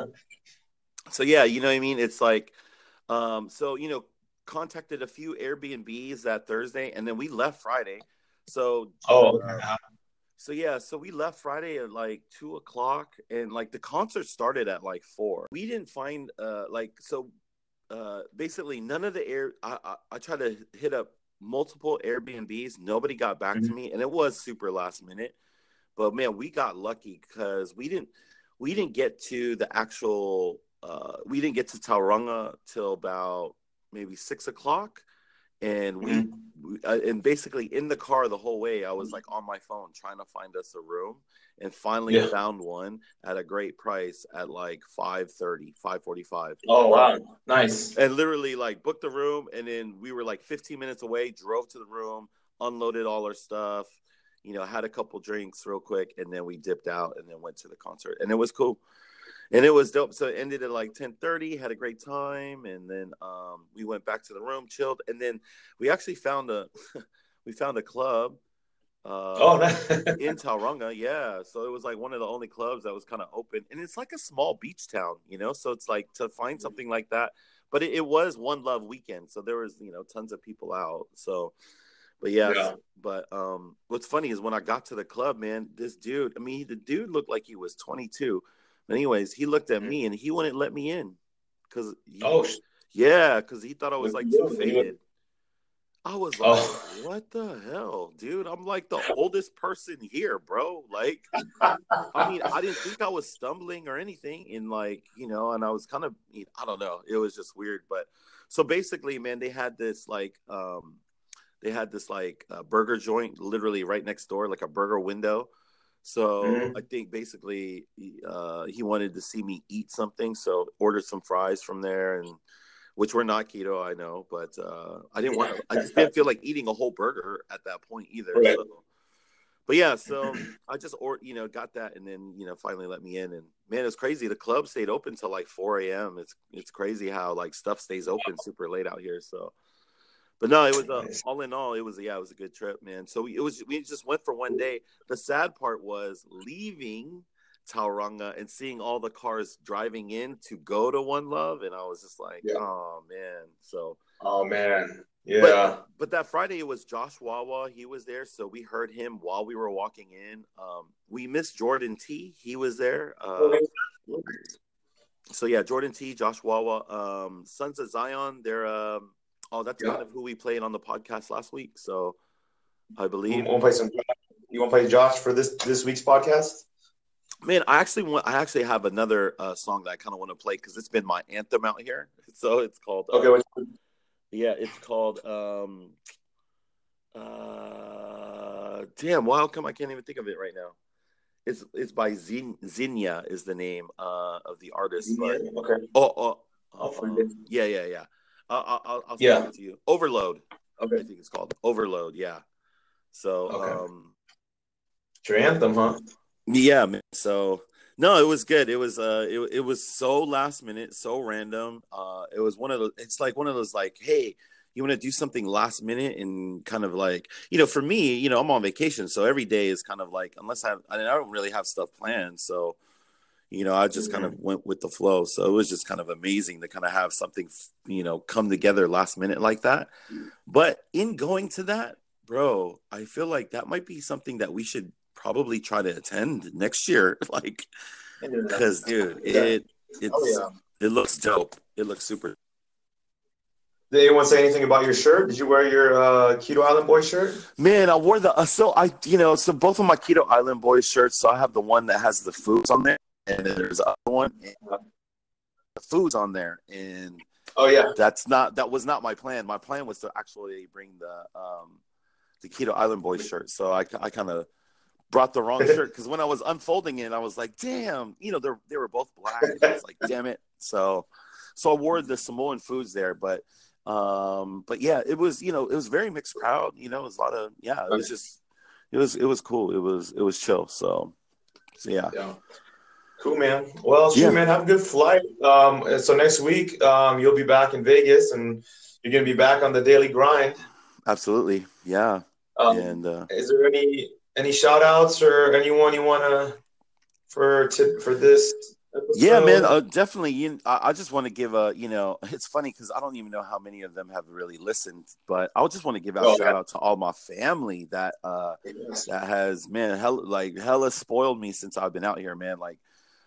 so yeah, you know what I mean? It's like um so you know, contacted a few Airbnbs that Thursday and then we left Friday. So Oh, okay. uh, so yeah, so we left Friday at like two o'clock, and like the concert started at like four. We didn't find uh like so uh basically none of the air. I I, I tried to hit up multiple Airbnbs. Nobody got back to Mhm. me, and it was super last minute. But man, we got lucky because we didn't we didn't get to the actual uh we didn't get to Tauranga till about maybe six o'clock and we, Mhm. we uh, and basically in the car the whole way I was like on my phone trying to find us a room and finally Yeah. found one at a great price at like five thirty, five forty-five, Oh, wow. Nice. and literally like booked the room and then we were like fifteen minutes away, drove to the room, unloaded all our stuff, you know, had a couple drinks real quick, and then we dipped out and then went to the concert, and it was cool. And it was dope. So it ended at like ten thirty, had a great time, and then um, we went back to the room, chilled, and then we actually found a we found a club uh, Oh, nice. in Tauranga. Yeah, so it was like one of the only clubs that was kind of open, and it's like a small beach town, you know. So it's like to find something like that, but it, it was One Love weekend, so there was you know tons of people out. So, but yes, Yeah. but um, what's funny is when I got to the club, man, this dude, I mean, the dude looked like he was twenty-two. But anyways, he looked at Mhm. me and he wouldn't let me in because he, Oh, sh- yeah, because he thought I was with like too you, you. faded. I was like, Oh. what the hell, dude? I'm like the oldest person here, bro. Like, I mean, I didn't think I was stumbling or anything. And like, you know, and I was kind of, I don't know. It was just weird. But so basically, man, they had this like, um, they had this like uh, burger joint literally right next door, like a burger window. So I Mhm. think basically uh, he wanted to see me eat something, so ordered some fries from there, and which were not keto, I know, but uh, I didn't want to. I just didn't feel like eating a whole burger at that point either. Right. So, but yeah, so I just or you know got that, and then you know finally let me in, and man, it's crazy. The club stayed open till like four a m. It's it's crazy how like stuff stays open super late out here. So But no, it was uh, Nice. all in all, it was yeah, it was a good trip, man. So we, it was we just went for one day. The sad part was leaving Tauranga and seeing all the cars driving in to go to One Love, and I was just like, Yeah. oh man. So, Oh man, but yeah. but that Friday it was Josh Wawa. He was there, so we heard him while we were walking in. Um, we missed Jordan T. He was there. Uh, so yeah, Jordan T, Josh Wawa, um, Sons of Zion. They're um, oh, that's Yeah. kind of who we played on the podcast last week. So I You believe. want to play some? You want to play Josh for this this week's podcast? Man, I actually want. I actually have another uh, song that I kind of want to play because it's been my anthem out here. So it's called. Uh, Okay. What's, yeah, it's called. Um, uh, damn, why how come I can't even think of it right now? It's it's by Zin, Zinnia is the name uh, of the artist. But okay. oh, oh I'll uh, find uh, it. yeah, yeah, yeah. Uh, I'll I'll, I'll send Yeah. it to you. Overload. Okay. I think it's called Overload. Yeah. So. Okay. Um, It's your anthem, huh? Yeah, man. So no, it was good. It was uh it, it was so last minute, so random. Uh it was one of those it's like one of those like, hey, you want to do something last minute and kind of like, you know, for me, you know, I'm on vacation, so every day is kind of like unless I have I, mean, I don't really have stuff planned, so you know, I just mm-hmm. kind of went with the flow. So it was just kind of amazing to kind of have something, you know, come together last minute like that. But in going to that, bro, I feel like that might be something that we should probably try to attend next year, like, because dude, it it's oh, yeah. It looks dope. It looks super. Did anyone say anything about your shirt? Did you wear your uh, Keto Island Boys shirt? Man, I wore the uh, so I you know so both of my Keto Island Boys shirts. So I have the one that has the foods on there, and then there's the other one, and the foods on there, and oh yeah, that's not that was not my plan. My plan was to actually bring the um the Keto Island Boys shirt. So I I kind of brought the wrong shirt because when I was unfolding it, I was like, damn, you know, they they were both black. And I was like, damn it. So, so I wore the Samoan foods there, but, um, but yeah, it was, you know, it was a very mixed crowd. You know, it was a lot of, yeah, it was just, it was, it was cool. It was, it was chill. So, so yeah. Yeah. Cool, man. Well, shoot, yeah. man, have a good flight. Um, so next week, um, you'll be back in Vegas, and you're gonna be back on the daily grind. Absolutely, yeah. Um, and uh, is there any any shout outs or anyone you want to for to, for this episode? Yeah, man, uh, definitely. You, I, I just want to give a, you know, it's funny because I don't even know how many of them have really listened, but I just want to give out oh, shout yeah. out to all my family that uh yes. that has, man, hell, like hella spoiled me since I've been out here, man. Like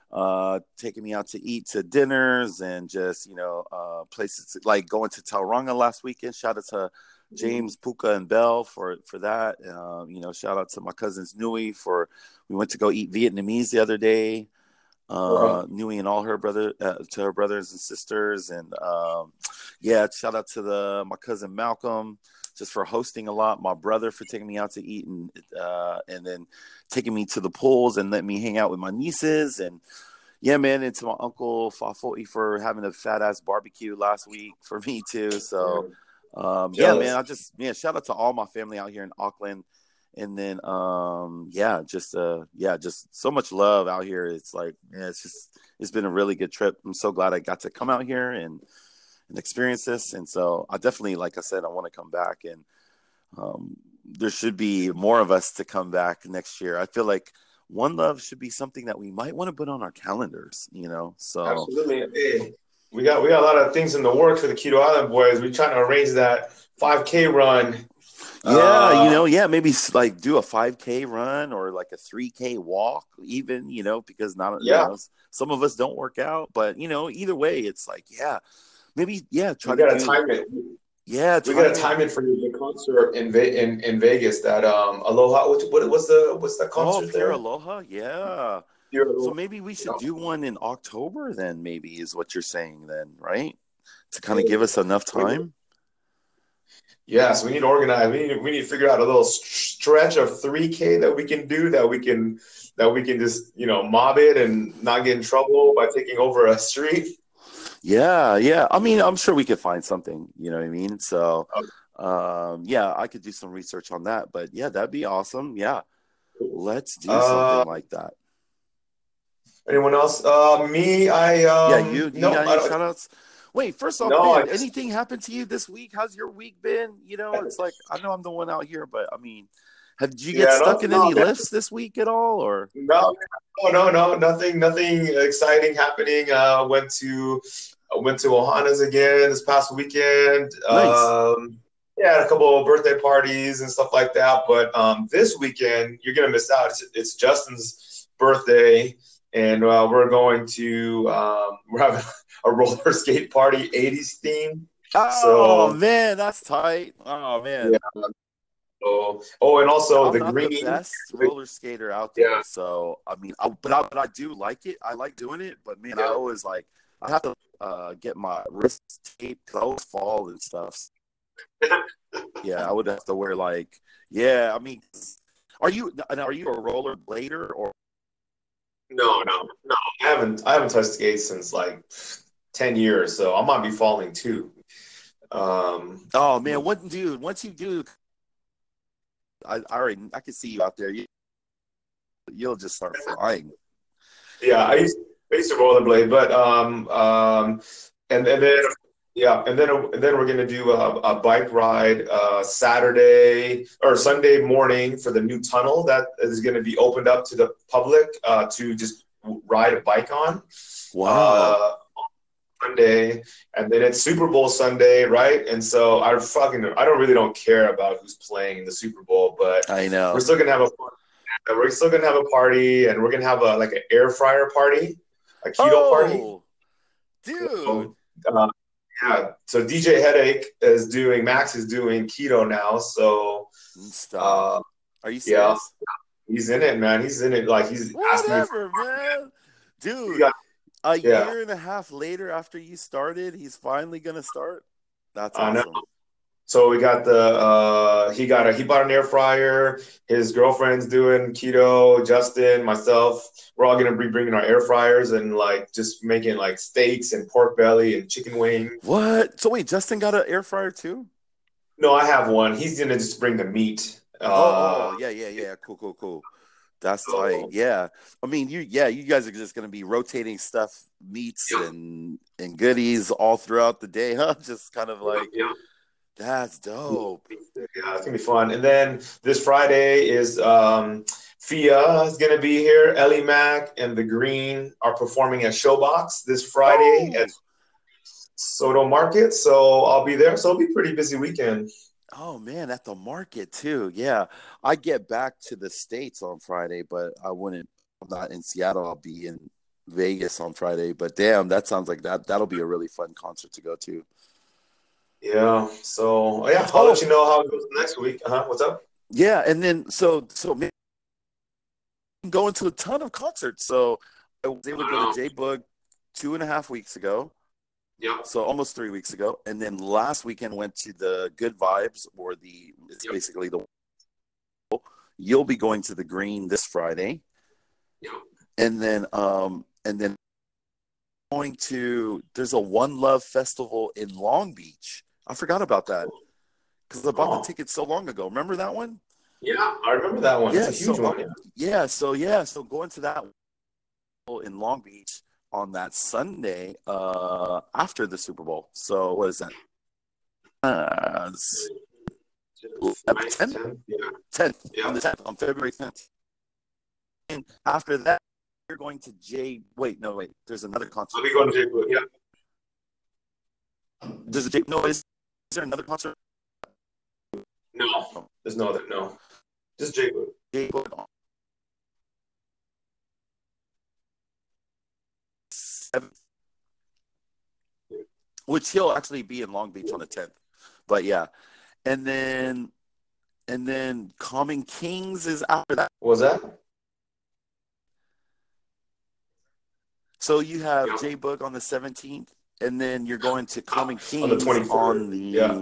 uh taking me out to eat to dinners and just, you know, uh places like going to Tauranga last weekend. Shout out to James, Puka, and Bell for for that. Um, you know, shout out to my cousins Nui for we went to go eat Vietnamese the other day. Uh, uh-huh. Nui and all her brother uh, to her brothers and sisters, and um, yeah, shout out to the my cousin Malcolm just for hosting a lot. My brother for taking me out to eat and uh, and then taking me to the pools and letting me hang out with my nieces. And yeah, man, and to my uncle Fafoi for having a fat ass barbecue last week for me too. So. Um, yeah, man, I just, yeah, shout out to all my family out here in Auckland. And then, um, yeah, just, uh, yeah, just so much love out here. It's like, yeah, it's just, it's been a really good trip. I'm so glad I got to come out here and, and experience this. And so I definitely, like I said, I want to come back, and, um, there should be more of us to come back next year. I feel like One Love should be something that we might want to put on our calendars, you know? So absolutely. Hey. We got we got a lot of things in the works for the Keto Island Boys. We're trying to arrange that five K run. Yeah, uh, you know, yeah, maybe like do a five K run or like a three K walk, even, you know, because not yeah. you know, some of us don't work out, but you know, either way, it's like, yeah, maybe yeah, try we to gotta do, time it. Yeah, we gotta time it for the concert in Ve- in in Vegas. That um Aloha. What what what's the what's that concert? Oh, Pure there? Aloha, yeah. So maybe we should do one in October then, maybe is what you're saying then, right? To kind of give us enough time. Yes, we need to organize. We need we need to figure out a little stretch of three K that we can do that we can that we can just, you know, mob it and not get in trouble by taking over a street. Yeah, yeah. I mean, I'm sure we could find something, you know what I mean? So um yeah, I could do some research on that, but yeah, that'd be awesome. Yeah. Let's do something uh, like that. Anyone else? Uh, me, I um, yeah, you. You no, got any shout outs? Wait, first off, No, I man, just anything happened to you this week? How's your week been? You know, it's like I know I'm the one out here, but I mean, have did you get yeah, stuck no, in no, any man. lifts this week at all? Or No, no, no, no, nothing, nothing exciting happening. Uh, went to went to Ohana's again this past weekend. nice. Um, yeah, had a couple of birthday parties and stuff like that. But um, this weekend, you're gonna miss out. It's, it's Justin's birthday, and uh, we're going to um, we're having a roller skate party, eighties theme. Oh So man, that's tight. Oh yeah. man. So, oh, and also I'm the not the green. best roller skater out there, Yeah. so I mean, I, but I, but I do like it. I like doing it, but man, I Yeah. always like I have to uh, get my wrist taped because I always fall and stuff. Yeah, I would have to wear like yeah. I mean, are you are you a roller blader or? No, no, no. I haven't I haven't touched skates since like ten years, so I might be falling too. Um, Oh man, what dude? Once you do, I, I already I can see you out there. You, you'll just start flying. yeah, I used I used to rollerblade, but um, um, and and then yeah, and then and then we're gonna do a, a bike ride uh, Saturday or Sunday morning for the new tunnel that is gonna be opened up to the public uh, to just ride a bike on. Wow. Uh, Sunday, and then it's Super Bowl Sunday, right? And so I fucking I don't really don't care about who's playing in the Super Bowl, but I we're know. still gonna have a we're still gonna have a party, and we're gonna have a like an air fryer party, a keto party. Oh, dude. So, uh, yeah, so D J Headache is doing Max is doing keto now, so Stop. uh, Are you yeah, serious? he's in it, man. He's in it. Like he's asking me for Whatever, man. he Dude, got, a yeah, year and a half later after you started, he's finally gonna start. That's I know. awesome. So we got the uh, he got a he bought an air fryer. His girlfriend's doing keto. Justin, myself, we're all gonna be bringing our air fryers and like just making like steaks and pork belly and chicken wings. What? So wait, Justin got an air fryer too? No, I have one. He's gonna just bring the meat. Oh, Uh, oh, yeah, yeah, yeah. Cool, cool, cool. That's tight. so Yeah. I mean, you yeah, you guys are just gonna be rotating stuff, meats yeah, and and goodies all throughout the day, huh? Just kind of yeah, like yeah. that's dope. Yeah, it's gonna be fun. And then this Friday is um, Fia is gonna be here. Ellie Mack and the Green are performing at Showbox this Friday at Oh, Soto Market. So I'll be there. So it'll be a pretty busy weekend. oh man, at the market too. Yeah. I get back to the States on Friday, but I wouldn't I'm not in Seattle. I'll be in Vegas on Friday. But damn, that sounds like that that'll be a really fun concert to go to. Yeah. So yeah, I'll let Oh, you know how it goes next week. Uh-huh. What's up? yeah, and then so so man, I'm going to a ton of concerts. So I was able to go to Wow. J Bug two and a half weeks ago. Yep. So almost three weeks ago. And then last weekend went to the Good Vibes or the it's Yep. basically the you'll be going to the Green this Friday. Yep. And then um and then going to there's a One Love Festival in Long Beach. I forgot about that because I bought the Oh, ticket so long ago. Remember that one? yeah. I remember that one. That's Yeah, a huge so uh, one. Yeah. yeah, so yeah, so going to that in Long Beach on that Sunday uh after the Super Bowl. So what is that? Uh Ninth, tenth? tenth. Yeah. tenth Yeah. on the tenth on February tenth. And after that you're going to J wait, no wait, there's another I'll concert. be going to J. Yeah. There's a J no is, is there another concert? No, there's no other. No, just J. J on seventh, which he'll actually be in Long Beach on the tenth. But yeah. And then and then Common Kings is after that. What was that? So you have Yeah. J Book on the seventeenth, and then you're going to Common On the Kings on twenty-third. Yeah. the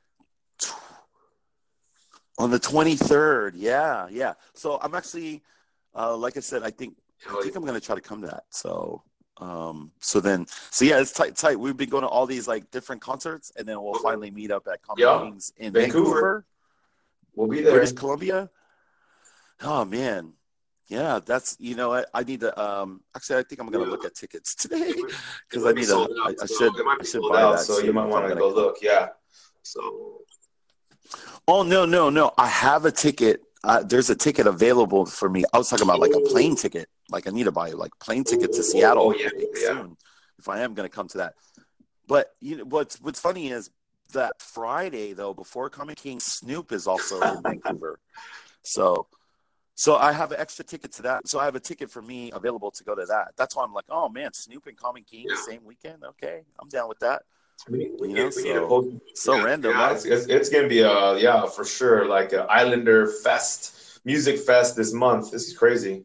on the twenty-third. Yeah, yeah. So I'm actually, uh, like I said, I think I Hell think I'm gonna try to come to that. So, um, so then, so yeah, it's tight, tight. We've been going to all these like different concerts, and then we'll yeah. finally meet up at Common Yeah. Kings in Vancouver. Vancouver, We'll be British there. Columbia. Oh man, Yeah, that's you know I, I need to um actually I think I'm gonna Yeah. look at tickets today It might, it because I might be need to sold I, out. I So should it might I be should sold buy out. that So you soon might if I'm want to gonna go come. look. Yeah. So Oh no no no! I have a ticket. Uh, there's a ticket available for me. I was talking about like a plane oh, ticket. Like I need to buy like plane ticket to oh, oh, oh Seattle yeah, like yeah. soon if I am gonna come to that. But you know what's what's funny is that Friday though before Comic King, Snoop is also in Vancouver. So so I have an extra ticket to that. So I have a ticket for me available to go to that. That's why I'm like, oh man, Snoop and Comic King Yeah. same weekend. Okay, I'm down with that. We need, we You know, need, we need to so post. so Yeah, random, yeah. huh? It's, it's, it's gonna be a yeah for sure like an Islander fest, music fest this month. This is crazy.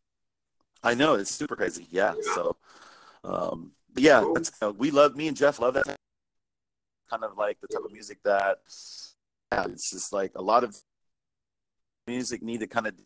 I know it's super crazy. Yeah. Yeah. So um, but yeah, Cool. that's uh, we love me and Jeff love that kind of like the type of music that yeah, it's just like a lot of music need to kind of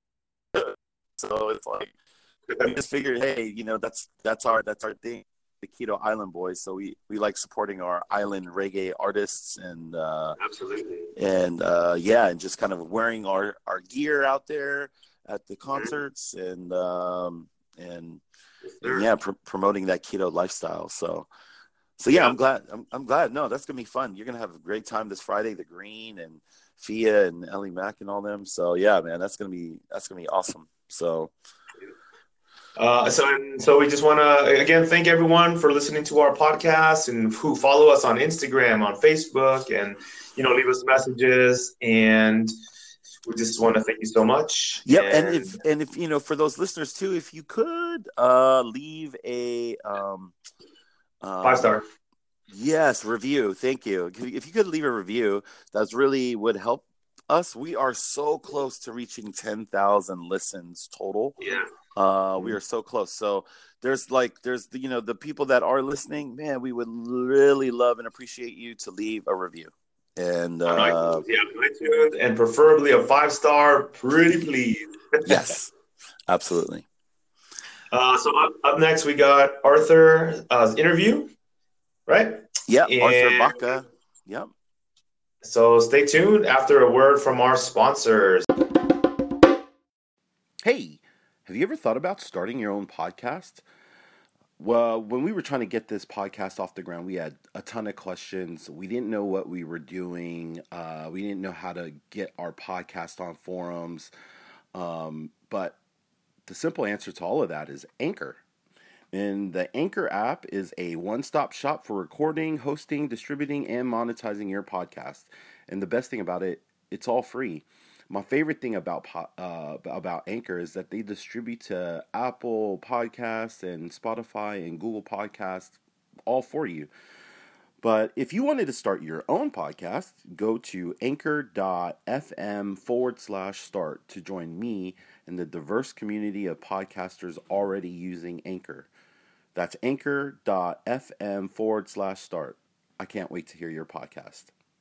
so it's like we just figured, hey, you know, that's that's our that's our thing, the Keto Island Boys. So we we like supporting our island reggae artists and uh, Absolutely. and uh, yeah, and just kind of wearing our our gear out there at the Mhm. concerts and um, and Yes, and sir. yeah, pr- promoting that keto lifestyle. So so yeah, Yeah. I'm glad. I'm, I'm glad. No, that's gonna be fun. You're gonna have a great time this Friday. The Green and Fia and Ellie Mack and all them. So yeah, man, that's gonna be that's gonna be awesome. So Uh, so, and so we just want to again thank everyone for listening to our podcast and who follow us on Instagram, on Facebook, and you know leave us messages. And we just want to thank you so much. yep, and And if and if you know for those listeners too, if you could uh leave a um five um star. yes review. Thank you. If if you could leave a review, that's really would help us. We are so close to reaching ten thousand listens total. Yeah. Uh, we are so close. So there's like there's the, you know the people that are listening, man. We would really love and appreciate you to leave a review. And On uh, iTunes, yeah, on iTunes, and preferably a five star, pretty please. yes, absolutely. Uh, so up, up next we got Arthur's uh, interview, right? Yep, Arthur And Vaca. Yep. so stay tuned after a word from our sponsors. Hey, have you ever thought about starting your own podcast? Well, when we were trying to get this podcast off the ground, we had a ton of questions. We didn't know what we were doing. Uh, we didn't know how to get our podcast on forums. Um, but the simple answer to all of that is Anchor. And the Anchor app is a one-stop shop for recording, hosting, distributing, and monetizing your podcast. And the best thing about it, it's all free. My favorite thing about uh, about Anchor is that they distribute to Apple Podcasts and Spotify and Google Podcasts all for you. But if you wanted to start your own podcast, go to anchor.fm forward slash start to join me and the diverse community of podcasters already using Anchor. That's anchor.fm forward slash start. I can't wait to hear your podcast.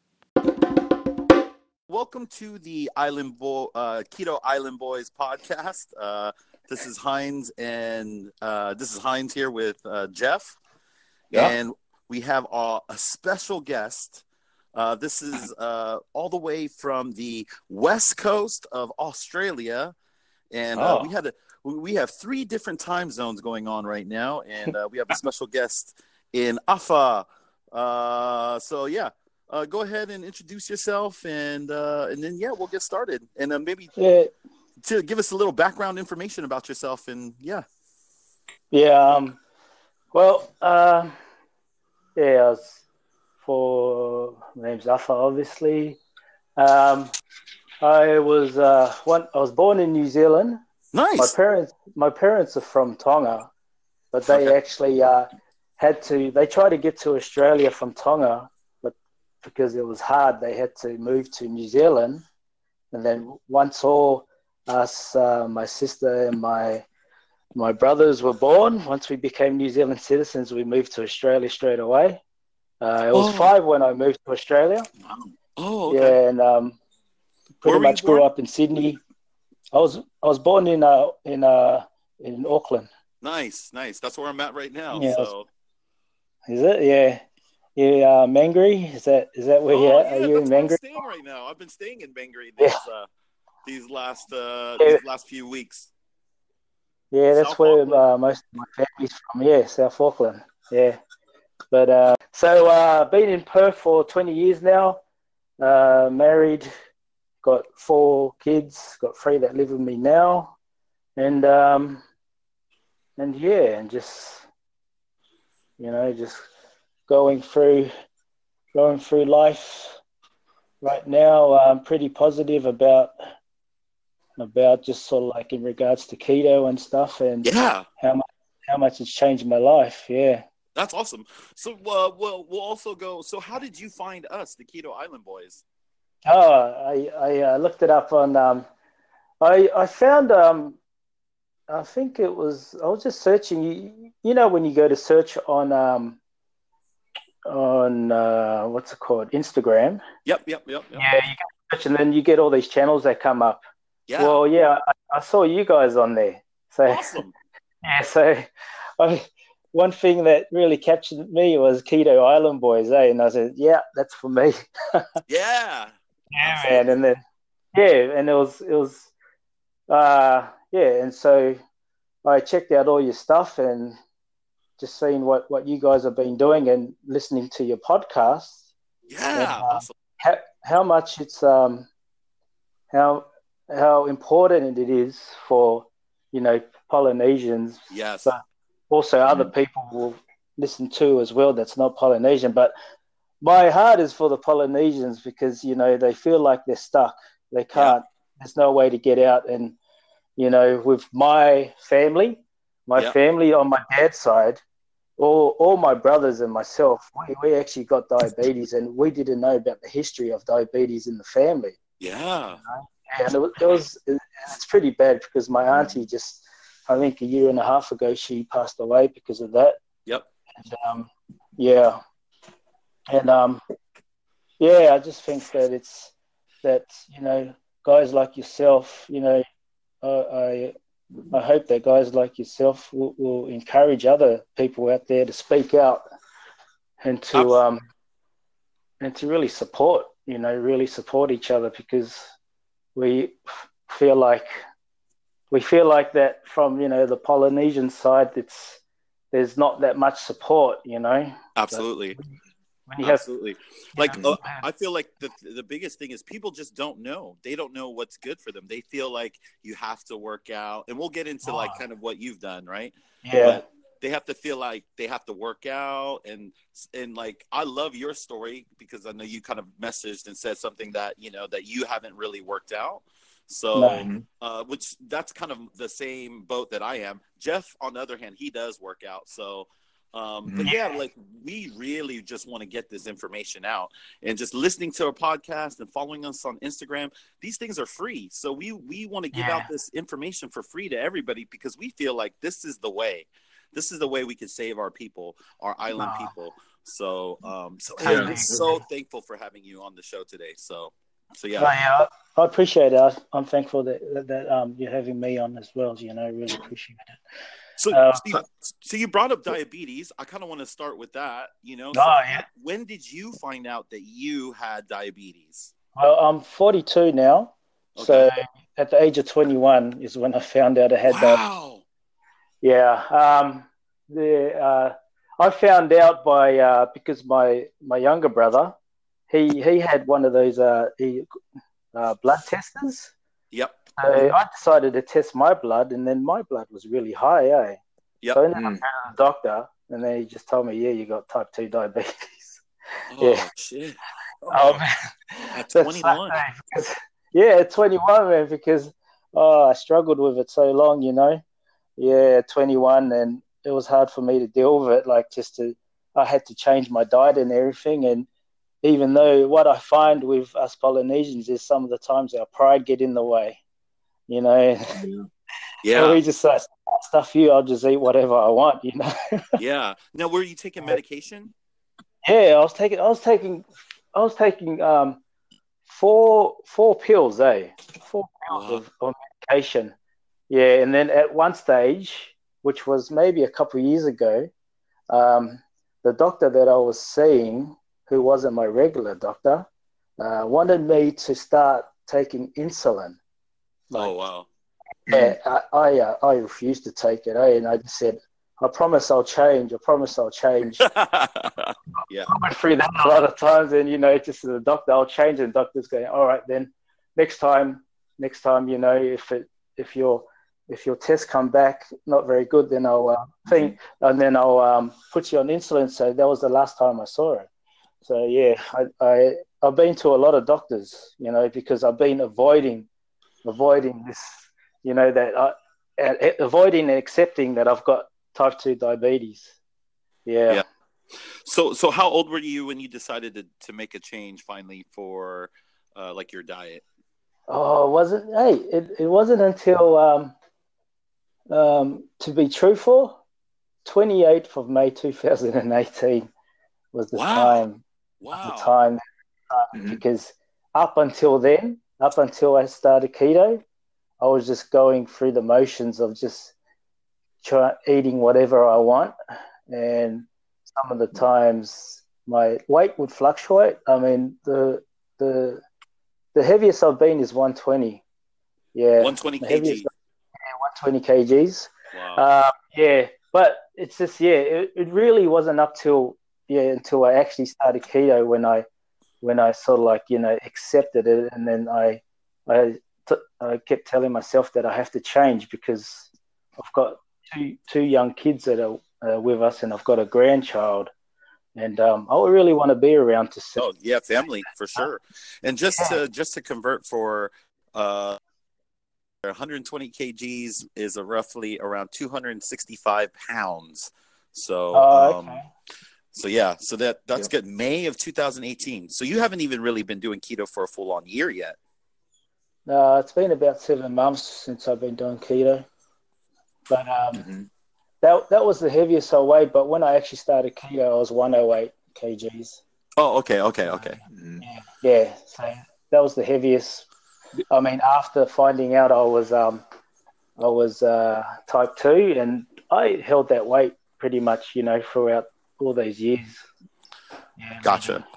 Welcome to the Island Bo- uh, Keto Island Boys podcast. Uh, this is Heinz, and uh, this is Heinz here with uh, Jeff. Yeah. And we have uh, a special guest. Uh, this is uh, all the way from the west coast of Australia, and uh, Oh. we had a we have three different time zones going on right now, and uh, we have a special guest in Afa. Uh, so yeah, uh, go ahead and introduce yourself, and uh, and then yeah, we'll get started, and uh, maybe Yeah, to give us a little background information about yourself, and yeah. yeah. Um, well, uh, yeah, I was for my name's Afa, obviously. Um, I was uh, one. I was born in New Zealand. Nice. My parents, my parents are from Tonga, but they Okay. actually uh, had to. They tried to get to Australia from Tonga, but because it was hard, they had to move to New Zealand. And then once all us, uh, my sister and my my brothers were born, once we became New Zealand citizens, we moved to Australia straight away. Uh, I was Oh. five when I moved to Australia. Oh, okay. Yeah, and um, Where pretty were you much grew born? up in Sydney. I was I was born in uh in uh in Auckland. Nice, nice. That's where I'm at right now. Yeah, I was- So. is it? Yeah, yeah. Uh, Mangere, is that is that where Oh you're at? Are yeah, you in that's where I'm Mangere? staying right now. I've been staying in Bangor Yeah. these uh, these last uh, Yeah. these last few weeks. Yeah, that's South where Auckland. uh, most of my family's from. Yeah, South Auckland. Yeah. But uh, so uh, been in Perth for twenty years now. Uh, married, got four kids, got three that live with me now, and um, and yeah, and just you know, just going through going through life right now. I'm pretty positive about about just sort of like in regards to keto and stuff, and Yeah. how much how much it's changed my life. Yeah. That's awesome. So, uh, we'll we'll also go. So, how did you find us, the Keto Island Boys? Oh, I I uh, looked it up on. Um, I I found. Um, I think it was. I was just searching. You, you know when you go to search on um on uh, what's it called, Instagram. Yep, yep, yep, yep. Yeah, you can search and then you get all these channels that come up. Yeah. Well, yeah, I, I saw you guys on there. So Awesome. yeah, so I. One thing that really captured me was Keto Island Boys, eh? And I said, yeah, that's for me. Yeah. Yeah, man. And then, yeah, and it was, it was, uh, yeah. And so I checked out all your stuff and just seeing what, what you guys have been doing and listening to your podcast. Yeah. And, uh, Awesome. how, how much it's, um, how, how important it is for, you know, Polynesians. Yes. But also other people will listen to as well that's not Polynesian. But my heart is for the Polynesians because, you know, they feel like they're stuck. They can't, yep. There's no way to get out. And, you know, with my family, my yep. family on my dad's side, all, all my brothers and myself, we, we actually got diabetes and we didn't know about the history of diabetes in the family. Yeah. You know? And it was, it was, it's pretty bad because my auntie just, I think a year and a half ago, she passed away because of that. Yep. And, um, yeah. And, um, yeah, I just think that it's, that, you know, guys like yourself, you know, I, I, I hope that guys like yourself will, will encourage other people out there to speak out and to, um, and to really support, you know, really support each other because we feel like, We feel like that from, you know, the Polynesian side, it's there's not that much support, you know. Absolutely. When you Absolutely. Have, like, know, uh, I feel like the the biggest thing is people just don't know. They don't know what's good for them. They feel like you have to work out. And we'll get into, oh. like, kind of what you've done, right? Yeah. But they have to feel like they have to work out. And, and like, I love your story because I know you kind of messaged and said something that, you know, that you haven't really worked out. So, no. uh, which that's kind of the same boat that I am. Jeff, on the other hand, he does work out. So, um, but yeah, like we really just want to get this information out and just listening to our podcast and following us on Instagram. These things are free. So we, we want to give yeah. out this information for free to everybody because we feel like this is the way, this is the way we can save our people, our island wow. people. So, um, so yeah. I'm so thankful for having you on the show today. So, so yeah. Oh, yeah. I appreciate it. I'm thankful that that um, you're having me on as well. You know, I really appreciate it. So, uh, so, you, so you brought up diabetes. I kind of want to start with that. You know, so oh, yeah. when did you find out that you had diabetes? Well, I'm forty-two now. Okay. So at the age of twenty-one is when I found out I had wow. diabetes. Yeah. Um, the uh, I found out by uh, because my my younger brother, he he had one of those uh, he. Uh, blood testers. Yep. So I decided to test my blood, and then my blood was really high, eh? Yep. So I ended up going to the doctor, and then he just told me, "Yeah, you got type two diabetes." Oh yeah. Shit! Oh, um, at twenty-one. Because, yeah, at twenty-one, man. Because oh, I struggled with it so long, you know. Yeah, at twenty-one, and it was hard for me to deal with it. Like, just to, I had to change my diet and everything, and even though what I find with us Polynesians is some of the times our pride get in the way, you know. Yeah. So we just say, stuff you, I'll just eat whatever I want, you know. Yeah. Now, were you taking medication? Yeah, I was taking, I was taking, I was taking um, four four pills, eh? Four pills wow. of, of medication. Yeah, and then at one stage, which was maybe a couple of years ago, um, the doctor that I was seeing, who wasn't my regular doctor, uh, wanted me to start taking insulin. Like, oh, wow. Yeah, I I, uh, I refused to take it, eh? And I just said, I promise I'll change. I promise I'll change. Yeah. I went through that a lot of times, and you know, just the doctor, I'll change, and the doctor's going, all right, then next time, next time, you know, if it if your if your tests come back not very good, then I'll uh, think, and then I'll um, put you on insulin. So that was the last time I saw her. So yeah, I, I I've been to a lot of doctors, you know, because I've been avoiding avoiding this, you know, that I, avoiding and accepting that I've got type two diabetes. Yeah. Yeah. So, so how old were you when you decided to, to make a change finally for uh, like your diet? Oh, it wasn't. Hey, it, it wasn't until um, um, to be truthful, twenty-eighth of May two thousand eighteen was the Wow. time. Wow. The time uh, mm-hmm. Because up until then, up until I started keto, I was just going through the motions of just try, eating whatever I want, and some of the times my weight would fluctuate. I mean, the the the heaviest I've been is one twenty. Yeah, one twenty the kgs. Heaviest, yeah, one twenty kgs. Wow. Uh, yeah, but it's just yeah, it, it really wasn't up till yeah until I actually started keto when I when I sort of like you know accepted it, and then I I, t- I kept telling myself that I have to change because I've got two two young kids that are uh, with us, and I've got a grandchild, and um, I really want to be around to see. Oh yeah, family for sure. And just yeah. to just to convert for uh, one hundred twenty kgs is a roughly around two hundred sixty-five pounds. So oh, um, okay. so yeah, so that that's yep. good. May of two thousand eighteen. So you haven't even really been doing keto for a full on year yet. No, uh, it's been about seven months since I've been doing keto, but um. Mm-hmm. That that was the heaviest I weighed, but when I actually started keto, I was one oh eight kgs. Oh, okay, okay, okay. Yeah, yeah. So that was the heaviest. I mean, after finding out I was um, I was uh, type two, and I held that weight pretty much, you know, throughout all those years. Yeah, gotcha.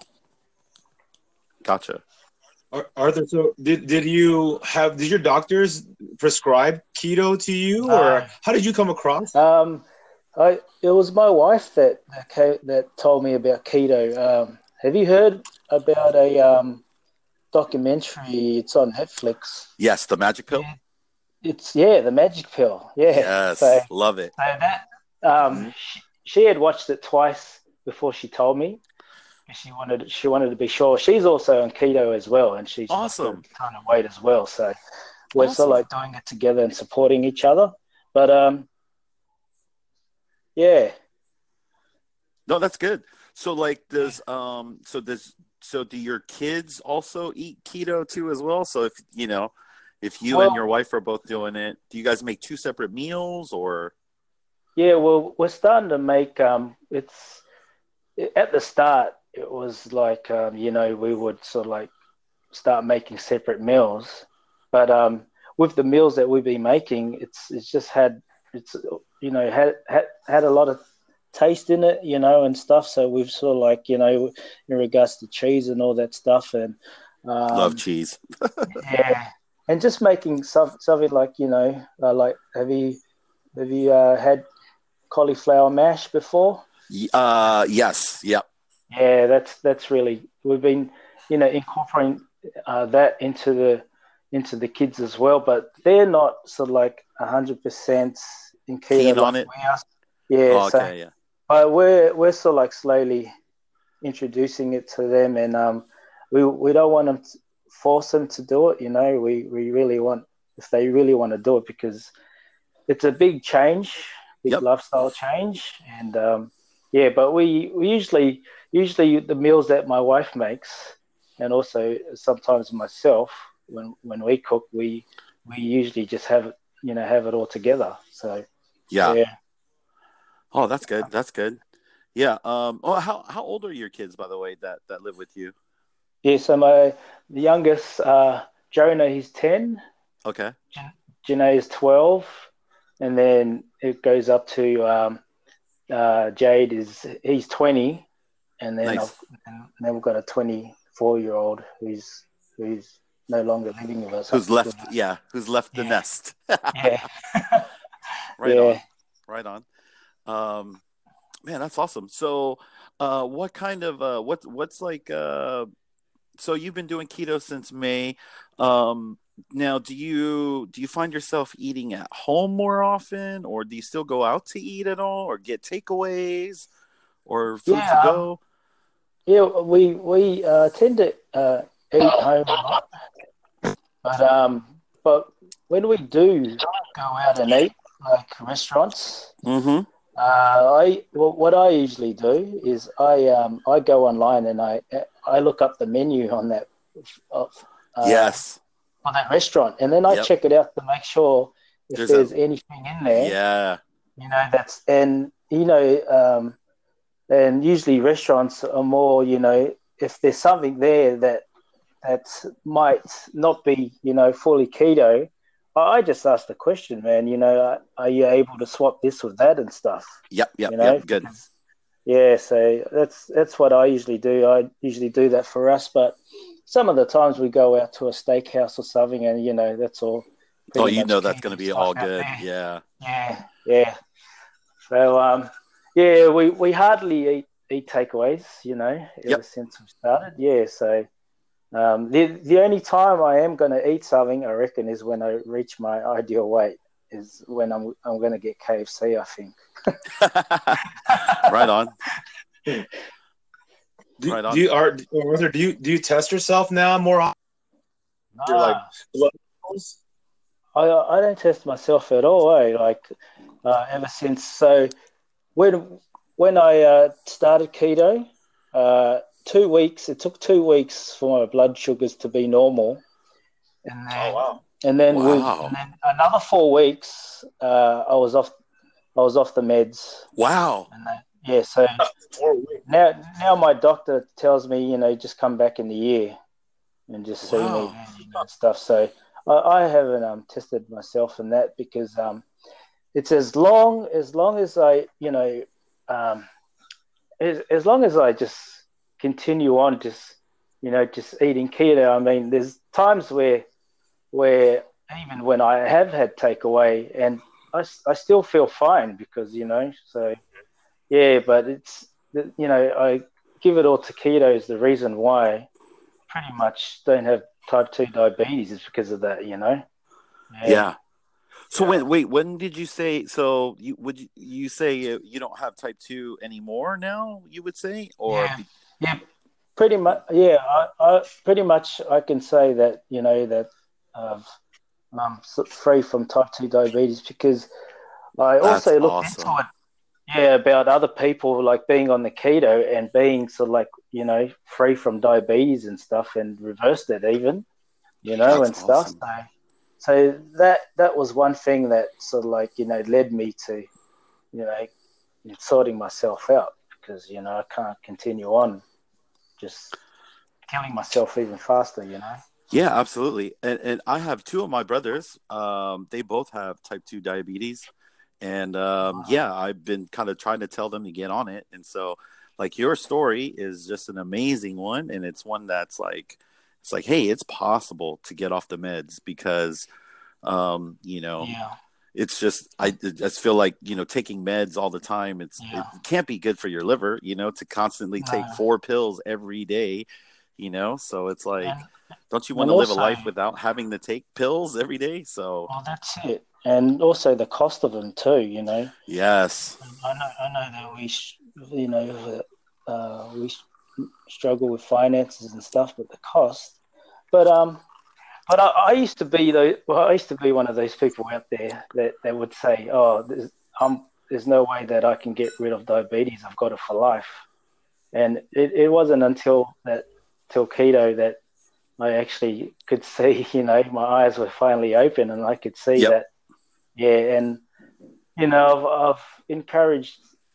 Gotcha. Arthur, so did did you have did your doctors prescribe keto to you, or uh, how did you come across? Um, I it was my wife that that, that told me about keto. Um, have you heard about a um, documentary? It's on Netflix. Yes, the Magic Pill. Yeah. It's yeah, the Magic Pill. Yeah, yes, so, love it. So that um, mm-hmm. she, she had watched it twice before she told me. She wanted she wanted to be sure. She's also on keto as well, and she's awesome. a ton of weight as well. So we're awesome. sort of like doing it together and supporting each other. But um, yeah. No, that's good. So like, does um, so does so do your kids also eat keto too as well? So if you know, if you well, and your wife are both doing it, do you guys make two separate meals or? Yeah, well, we're starting to make um, it's at the start. It was like, um, you know, we would sort of like start making separate meals. But um, with the meals that we've been making, it's it's just had, it's you know, had, had, had a lot of taste in it, you know, and stuff. So we've sort of like, you know, in regards to cheese and all that stuff. And um, love cheese. yeah. And just making some, something like, you know, uh, like, have you, have you uh, had cauliflower mash before? Uh, yes. Yep. Yeah, that's that's really we've been, you know, incorporating uh, that into the into the kids as well, but they're not sort of like a hundred percent in keto keen like on it. We are. Yeah, oh, so, okay, yeah. But we're we're sort of like slowly introducing it to them, and um, we we don't want them to force them to do it. You know, we we really want if they really want to do it because it's a big change, big yep. lifestyle change, and um, yeah, but we we usually. Usually the meals that my wife makes and also sometimes myself, when, when we cook, we we usually just have it, you know, have it all together. So, yeah. yeah. Oh, that's good. That's good. Yeah. Um, oh, how, how old are your kids, by the way, that, that live with you? Yeah, so my the youngest, uh, Jonah, he's ten. Okay. Janae is twelve. And then it goes up to um, uh, Jade, is he's twenty. And then, nice. I've, and then we've got a twenty-four-year-old who's who's no longer living with us. Who's left? Yeah, who's left the yeah. nest? yeah, right yeah. on, right on. Um, man, that's awesome. So, uh, what kind of uh, what what's like? Uh, so you've been doing keto since May. Um, now, do you do you find yourself eating at home more often, or do you still go out to eat at all, or get takeaways, or food to Yeah, um, go? yeah. We we uh, tend to uh, eat home a lot, but um, but when we do go out and eat, like restaurants, Mm-hmm. uh, I well, what I usually do is I um I go online and I I look up the menu on that of uh, Yes. for that restaurant, and then I Yep. check it out to make sure if There's there's, a anything in there. yeah. You know, that's and you know um, and usually restaurants are more, you know, if there's something there that that might not be, you know, fully keto, I I just ask the question, man. You know, are, are you able to swap this with that and stuff? Yep. Yep. You know, Yep. Good. because, yeah. So that's that's what I usually do. I usually do that for us, but some of the times we go out to a steakhouse or something, and you know, that's all Oh, pretty you much know that's going to keto be stuff all out good. there. Yeah. Yeah, yeah. So um, yeah, we, we hardly eat, eat takeaways, you know, ever Yep. since we started. Yeah, so um, the the only time I am going to eat something, I reckon, is when I reach my ideal weight. Is when I'm I'm going to get K F C, I think. right on. Do, Right on. do you are Arthur? Do you do you test yourself now more often? You're like Nah, blood levels? I I don't test myself at all. Eh? Like uh, ever since. So when when I uh, started keto, uh, two weeks. It took two weeks for my blood sugars to be normal, and Oh then wow! and then with Wow. and then another four weeks, uh, I was off. I was off the meds, Wow. and then, yeah. So Four weeks. now now my doctor tells me, you know, just come back in the year and just see me Wow. and, you know, and stuff. So I, I haven't um, tested myself in that because um, it's as long as long as I, you know, um, as, as long as I just continue on, just you know, just eating keto. I mean, there's times where where even when I have had takeaway and I, I still feel fine because, you know, so yeah, but it's, you know, I give it all to keto is the reason why I pretty much don't have type two diabetes is because of that, you know? Yeah. Yeah. So when wait, when did you say? So you would you, you say you, you don't have type two anymore now? You would say, or Yeah. be, Yeah. Pretty much. Yeah. I, I pretty much I can say that, you know, that uh, I'm free from type two diabetes because I that's also looked into awesome. it. Yeah, about other people like being on the keto and being sort of like, you know, free from diabetes and stuff and reversed it even, you know, That's and stuff. awesome. So, so that that was one thing that sort of like, you know, led me to, you know, sorting myself out because, you know, I can't continue on just killing myself even faster, you know. Yeah, absolutely. And and I have two of my brothers. Um, they both have type two diabetes. And um, Wow. yeah, I've been kind of trying to tell them to get on it. And so, like, your story is just an amazing one. And it's one that's like, it's like, hey, it's possible to get off the meds because, um, you know, Yeah. it's just, I just feel like, you know, taking meds all the time, it's, Yeah. it can't be good for your liver, you know, to constantly take No. four pills every day, you know? So it's like, And don't you want and to live a also, life without having to take pills every day? So, well, that's it. And also the cost of them too, you know. yes. I know, I know that we, sh- you know, uh, we sh- struggle with finances and stuff, but the cost. But um, but I, I used to be the, well, I used to be one of those people out there that, that would say, oh, there's, um, there's no way that I can get rid of diabetes. I've got it for life. And it, it wasn't until that, till keto that I actually could see, you know, my eyes were finally open and I could see Yep. that, yeah, and you know, I've, I've encouraged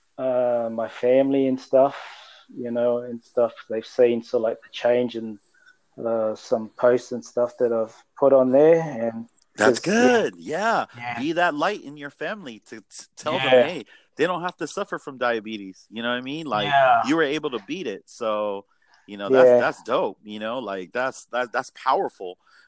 uh, my family and stuff, you know, and stuff. They've seen sort of like the change in uh, some posts and stuff that I've put on there, and That's because yeah, good. Yeah. yeah, Be that light in your family to, to tell them, yeah, hey, they don't have to suffer from diabetes. You know what I mean? Like yeah, you were able to beat it. So, you know, that's yeah, that's dope, you know, like that's that that's powerful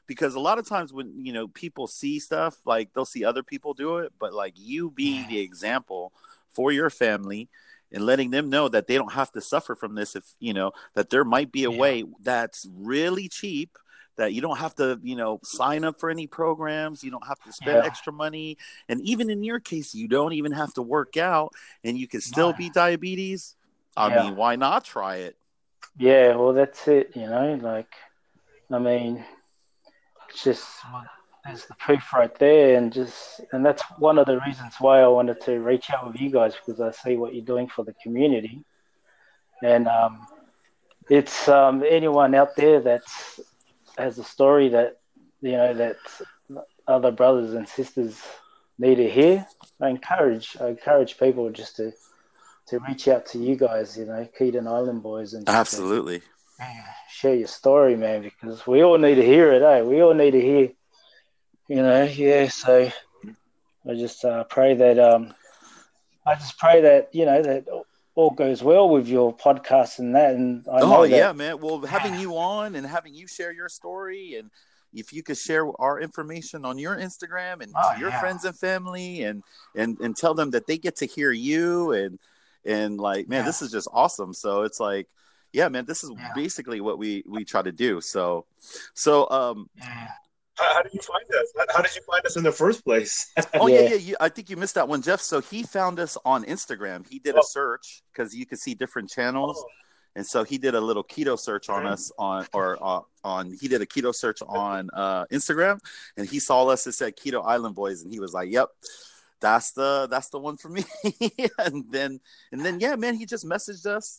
because a lot of times when, you know, people see stuff, like they'll see other people do it, but like you being the example for your family and letting them know that they don't have to suffer from this, if, you know, that there might be a Yeah. way that's really cheap, that you don't have to, you know, sign up for any programs. You don't have to spend Yeah. extra money. And even in your case, you don't even have to work out and you can still No. beat diabetes. I Yeah. mean, why not try it? Yeah, well, that's it, you know, like, I mean, it's just, well, there's the proof right there, and just, and that's one of the reasons why I wanted to reach out with you guys, because I see what you're doing for the community. And um, it's um, anyone out there that's has a story that, you know, that other brothers and sisters need to hear, I encourage, I encourage people just to, to reach out to you guys, you know, Keaton Island Boys, and just to, Absolutely. yeah, share your story, man, because we all need to hear it, eh? We all need to hear, you know, yeah. So I just uh, pray that, um, I just pray that, you know, that all goes well with your podcast and that. And I Oh, know yeah, that, man. Well, having you on and having you share your story, and if you could share our information on your Instagram and oh, to your yeah, friends and family, and, and, and tell them that they get to hear you, and, and like, man, yeah, this is just awesome. So it's like, yeah, man, this is yeah, basically what we, we try to do. So, so, um, yeah, How, how did you find us? How, how did you find us in the first place? oh yeah, yeah, yeah. You, I think you missed that one, Jeff. So he found us on Instagram. He did a Oh, search because you could see different channels, oh, and so he did a little keto search on okay. us on or uh, on. He did a keto search on uh, Instagram, and he saw us. It said Keto Island Boys, and he was like, "Yep, that's the that's the one for me." and then and then yeah, man, he just messaged us.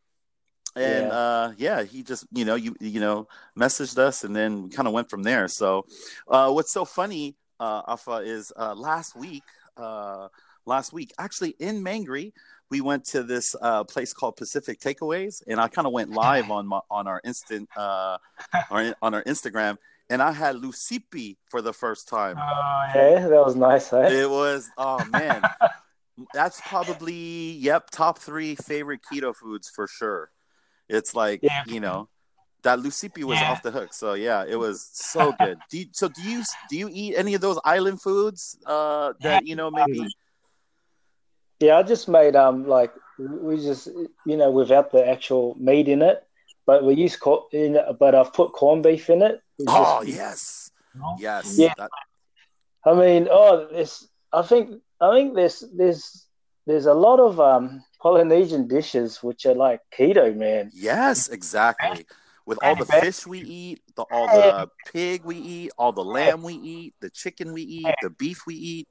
And yeah, uh, yeah, he just you know you you know messaged us, and then we kind of went from there. So, uh, what's so funny, uh, Afa, is uh, last week, uh, last week actually in Mangry, we went to this uh, place called Pacific Takeaways, and I kind of went live on my on our instant uh, our, on our Instagram, and I had Lucipi for the first time. oh, yeah, that was nice, eh? It was oh man, that's probably yep top three favorite keto foods for sure. It's like, Yeah, you know, that Lucipi was yeah. off the hook. So yeah, it was so good. Do you, so do you do you eat any of those island foods uh, that you know maybe? Um, yeah, I just made um like we just, you know, without the actual meat in it, but we use corn in it, but I've put corned beef in it. We Oh just, yes, yes. yeah. That, I mean, oh, this. I think I think there's there's there's a lot of um Polynesian dishes which are like keto, man. yes, exactly. With all the fish we eat, the all Yeah, the pig we eat, all the lamb we eat, the chicken we eat, the beef we eat.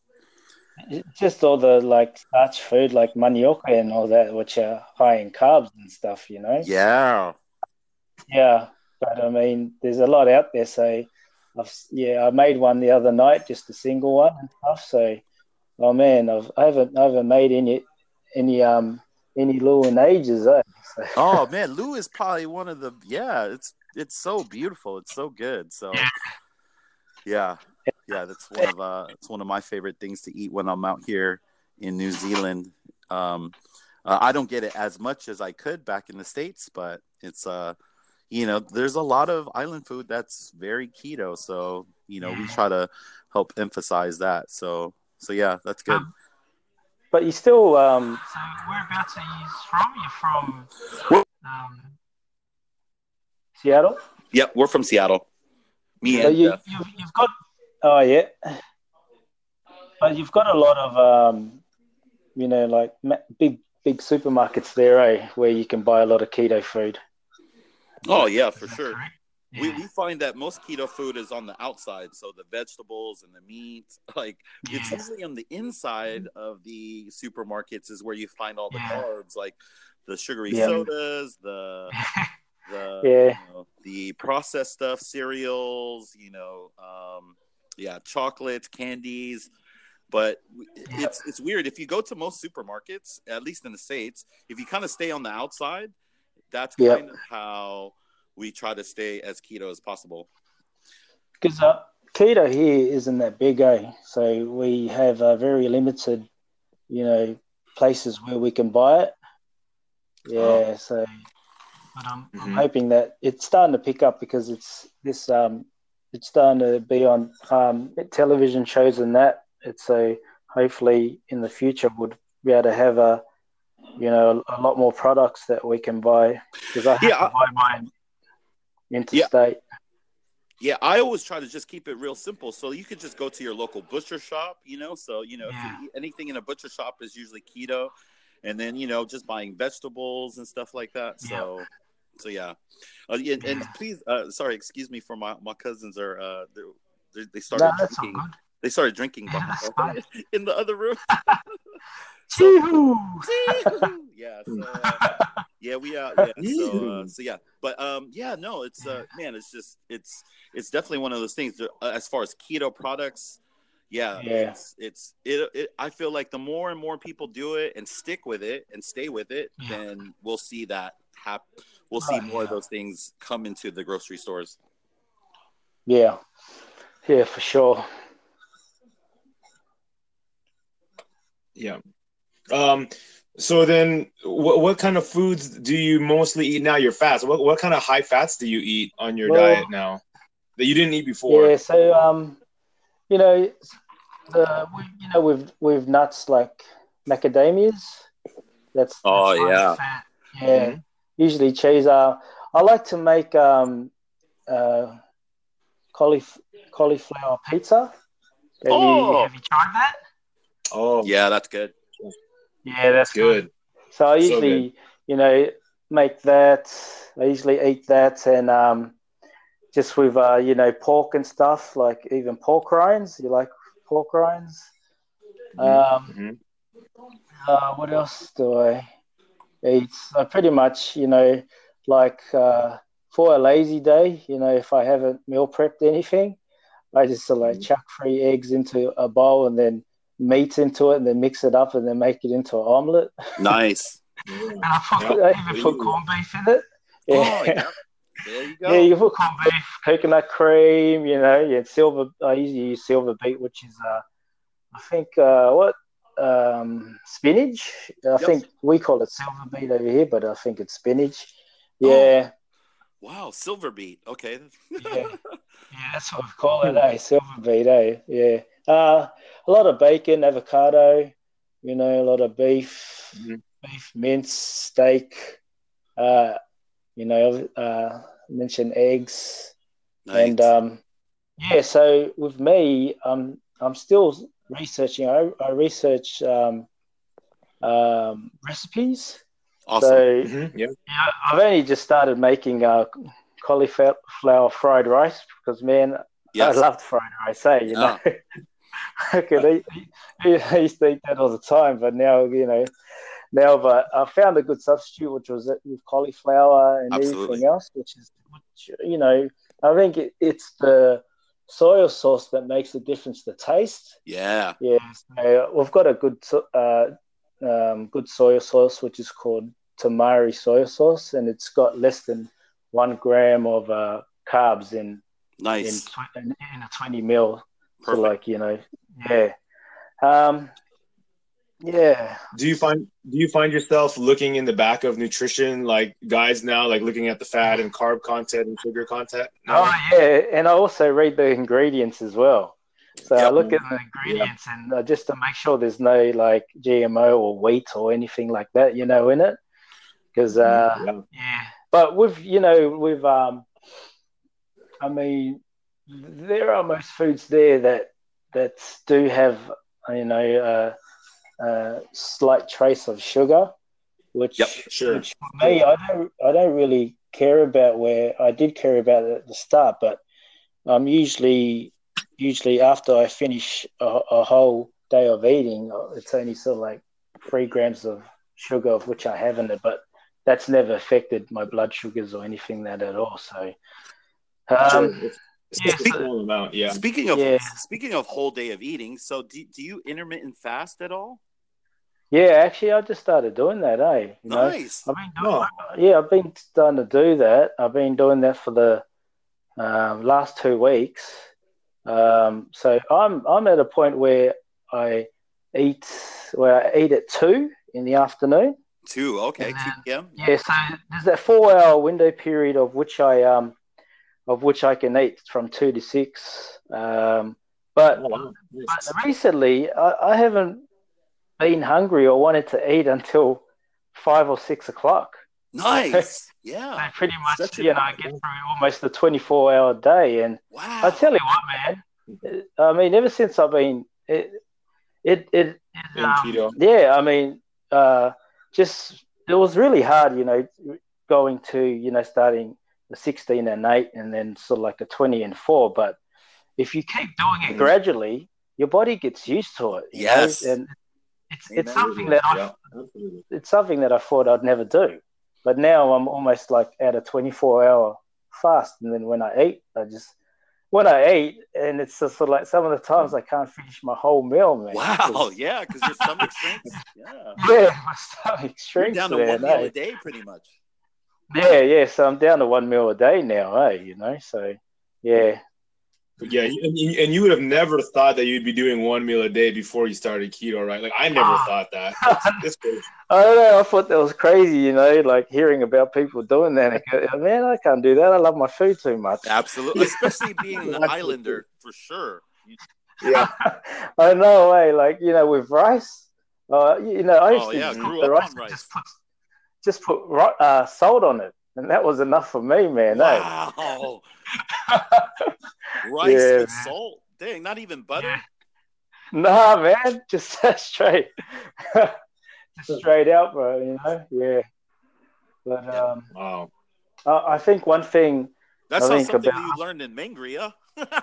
just all the like starch food like manioca and all that, which are high in carbs and stuff, you know. Yeah. Yeah, but I mean, there's a lot out there. So, I've yeah, I made one the other night, just a single one and stuff. So, oh man, I've I haven't I haven't made any any um any lure in ages. Eh? So, Oh man, Lou is probably one of the yeah. It's it's so beautiful. It's so good. So yeah, yeah. That's one of uh, it's one of my favorite things to eat when I'm out here in New Zealand. Um, uh, I don't get it as much as I could back in the States, but it's uh, you know, there's a lot of island food that's very keto. So you know, we try to help emphasize that. So so yeah, that's good. Um, but you still um. So whereabouts are you from? You're from um, Seattle. Yep, we're from Seattle. Me So and you Jeff. you've, you've got oh yeah, but you've got a lot of um, you know, like ma- big big supermarkets there, eh, where you can buy a lot of keto food. Oh yeah, for sure. Correct? We Yeah. we find that most keto food is on the outside, so the vegetables and the meat, like it's Yeah. usually on the inside of the supermarkets is where you find all the Yeah. carbs, like the sugary Yeah. sodas, the the Yeah. you know, the processed stuff, cereals, you know, um, yeah, chocolates, candies. But it's it's weird if you go to most supermarkets, at least in the States, if you kind of stay on the outside, that's Yep. kind of how we try to stay as keto as possible. Because uh, keto here isn't that big, eh? So we have uh, very limited, you know, places where we can buy it. Yeah. So, but I'm, I'm Mhm. hoping that it's starting to pick up because it's this um it's starting to be on um, television shows and that. It's so hopefully in the future we'll be able to have a you know a lot more products that we can buy because I have Yeah, to I- buy mine interstate. Yeah, I always try to just keep it real simple. So you could just go to your local butcher shop, you know. So, you know, if Yeah. you eat anything in a butcher shop is usually keto. And then, you know, just buying vegetables and stuff like that. So, so yeah. Uh, yeah, and, and please, uh, sorry, excuse me for my, my cousins are, uh, they they started No, that's all drinking. good. They started drinking Yeah, that's behind- fine. in the other room. So, Chee-hoo! yeah. So, uh, yeah, we uh yeah, so uh, so yeah, but um yeah, no, it's uh man, it's just it's it's definitely one of those things. Uh, as far as keto products, yeah, Yeah. it's it's it, it. I feel like the more and more people do it and stick with it and stay with it, Yeah. then we'll see that hap- We'll see Oh, more of yeah. those things come into the grocery stores. Yeah, yeah, for sure. Yeah. Um. So then, what what kind of foods do you mostly eat now? You're fast. What what kind of high fats do you eat on your Well, diet now that you didn't eat before? Yeah, so um, you know, the we, you know with with nuts like macadamias, that's Oh that's high yeah, fat. Yeah, Mhm. usually cheese. Uh, I like to make um uh caulif- cauliflower pizza. Have you oh have you tried that? Oh, yeah, that's good. Yeah, that's that's good. good. So I So usually, you know, make that. I usually eat that and um, just with uh, you know, pork and stuff, like even pork rinds. You like pork rinds? Um, hmm uh, what else do I eat? I pretty much, you know, like uh, for a lazy day, you know, if I haven't meal prepped anything, I just uh, like chuck three eggs into a bowl and then meat into it and then mix it up and then make it into an omelet. Nice. And I, Yep. put, I even put corned beef in it. Oh Yeah. yeah, there you Yeah, go. you put corned beef, coconut cream, you know, yeah, silver. I usually use silver beet, which is, uh, I think, uh, what, um, spinach. I Yep. think we call it silver beet over here, but I think it's spinach. Oh. Yeah, Wow, silver beet. Okay. yeah, yeah. That's what we call it, eh? Silver beet, eh? Yeah. Uh, a lot of bacon, avocado. You know, a lot of beef, Mhm. beef mince, steak. Uh, you know, uh, mention eggs. Nice. And um, yeah, so with me, um, I'm still researching. I, I research um, um, recipes. Awesome. So Mhm. Yeah. yeah, I've only just started making uh, cauliflower fried rice because, man, Yes. I loved fried rice. Hey, you Yeah. know, I could eat, eat, I used to eat that all the time, but now you know. Now, but I found a good substitute, which was with cauliflower and Absolutely. everything else, which is, which, you know, I think it, it's the soy sauce that makes the difference to taste. Yeah. Yeah, so we've got a good, uh, um, good soy sauce, which is called Tamari soy sauce, and it's got less than one gram of uh, carbs in Nice. in, in in a twenty mil. So, Perfect. like, you know, yeah. Um, yeah. Do you find do you find yourself looking in the back of nutrition like guides now, like looking at the fat and carb content and sugar content now? Oh yeah, and I also read the ingredients as well. So I Yep. look at the ingredients and uh, just to make sure there's no like G M O or wheat or anything like that, you know, in it. Because uh, Yeah. yeah, but with you know with um, I mean, there are most foods there that that do have you know a, a slight trace of sugar, which Yep. Sure. which for me I don't I don't really care about. Where I did care about it at the start, but I'm usually usually after I finish a, a whole day of eating, it's only sort of like three grams of sugar, of which I have in it, but that's never affected my blood sugars or anything that at all. So, Sure. um, It's, it's yeah, just a so, small amount. Yeah. Speaking of yeah, speaking of whole day of eating, so do, do you intermittent fast at all? yeah. Actually, I just started doing that. Eh, you know, Nice. I've been Oh. yeah, I've been starting to do that. I've been doing that for the um, last two weeks. Um, so I'm I'm at a point where I eat where I eat at two in the afternoon. Two. Okay. And Two then, p.m. yeah, so there's that four hour window period of which I um of which I can eat from two to six. Um, but, Oh, wow. Nice. but recently, I, I haven't been hungry or wanted to eat until five or six o'clock. Nice. So Yeah. pretty much, Stretch it you know, I out. get through almost a twenty-four hour day. And Wow. I tell you what, man, I mean, ever since I've been, it, it, it, it In um, keto. yeah, I mean, uh, just, it was really hard, you know, going to, you know, starting the sixteen and eight and then sort of like a twenty and four. But if you keep doing it Mhm. gradually, your body gets used to it, you Yes. know, and it's, it's Amen. something that I, Yeah, absolutely. it's something that I thought I'd never do. But now I'm almost like at a twenty-four hour fast. And then when I eat, I just, when I eat, and it's just sort of like some of the times I can't finish my whole meal, man. Wow. 'cause- Yeah, because your stomach shrinks. Yeah. Yeah, my stomach You're shrinks, down to man. one meal eh? a day, pretty much. Yeah, yeah. So I'm down to one meal a day now, eh? You know, so yeah. Yeah, and you, and you would have never thought that you'd be doing one meal a day before you started keto, right? Like I never Oh. thought that. It's, it's crazy. I don't know. I thought that was crazy, you know, like hearing about people doing that. I go, man, I can't do that. I love my food too much. Absolutely. Especially being an islander, for sure. You- Yeah. I know, eh? Like, you know, with rice, uh, you know, I used Oh, to yeah. cook Grew the up rice on and rice. just put, just put ri- uh, salt on it. And that was enough for me, man. Wow. Eh? Rice Yeah, with man. salt? Dang, not even butter? Yeah. Nah, man, just straight, just straight out, bro. You know, yeah. But Yeah. um, Wow. I, I think one thing That's I not think something about you learned in Mangria.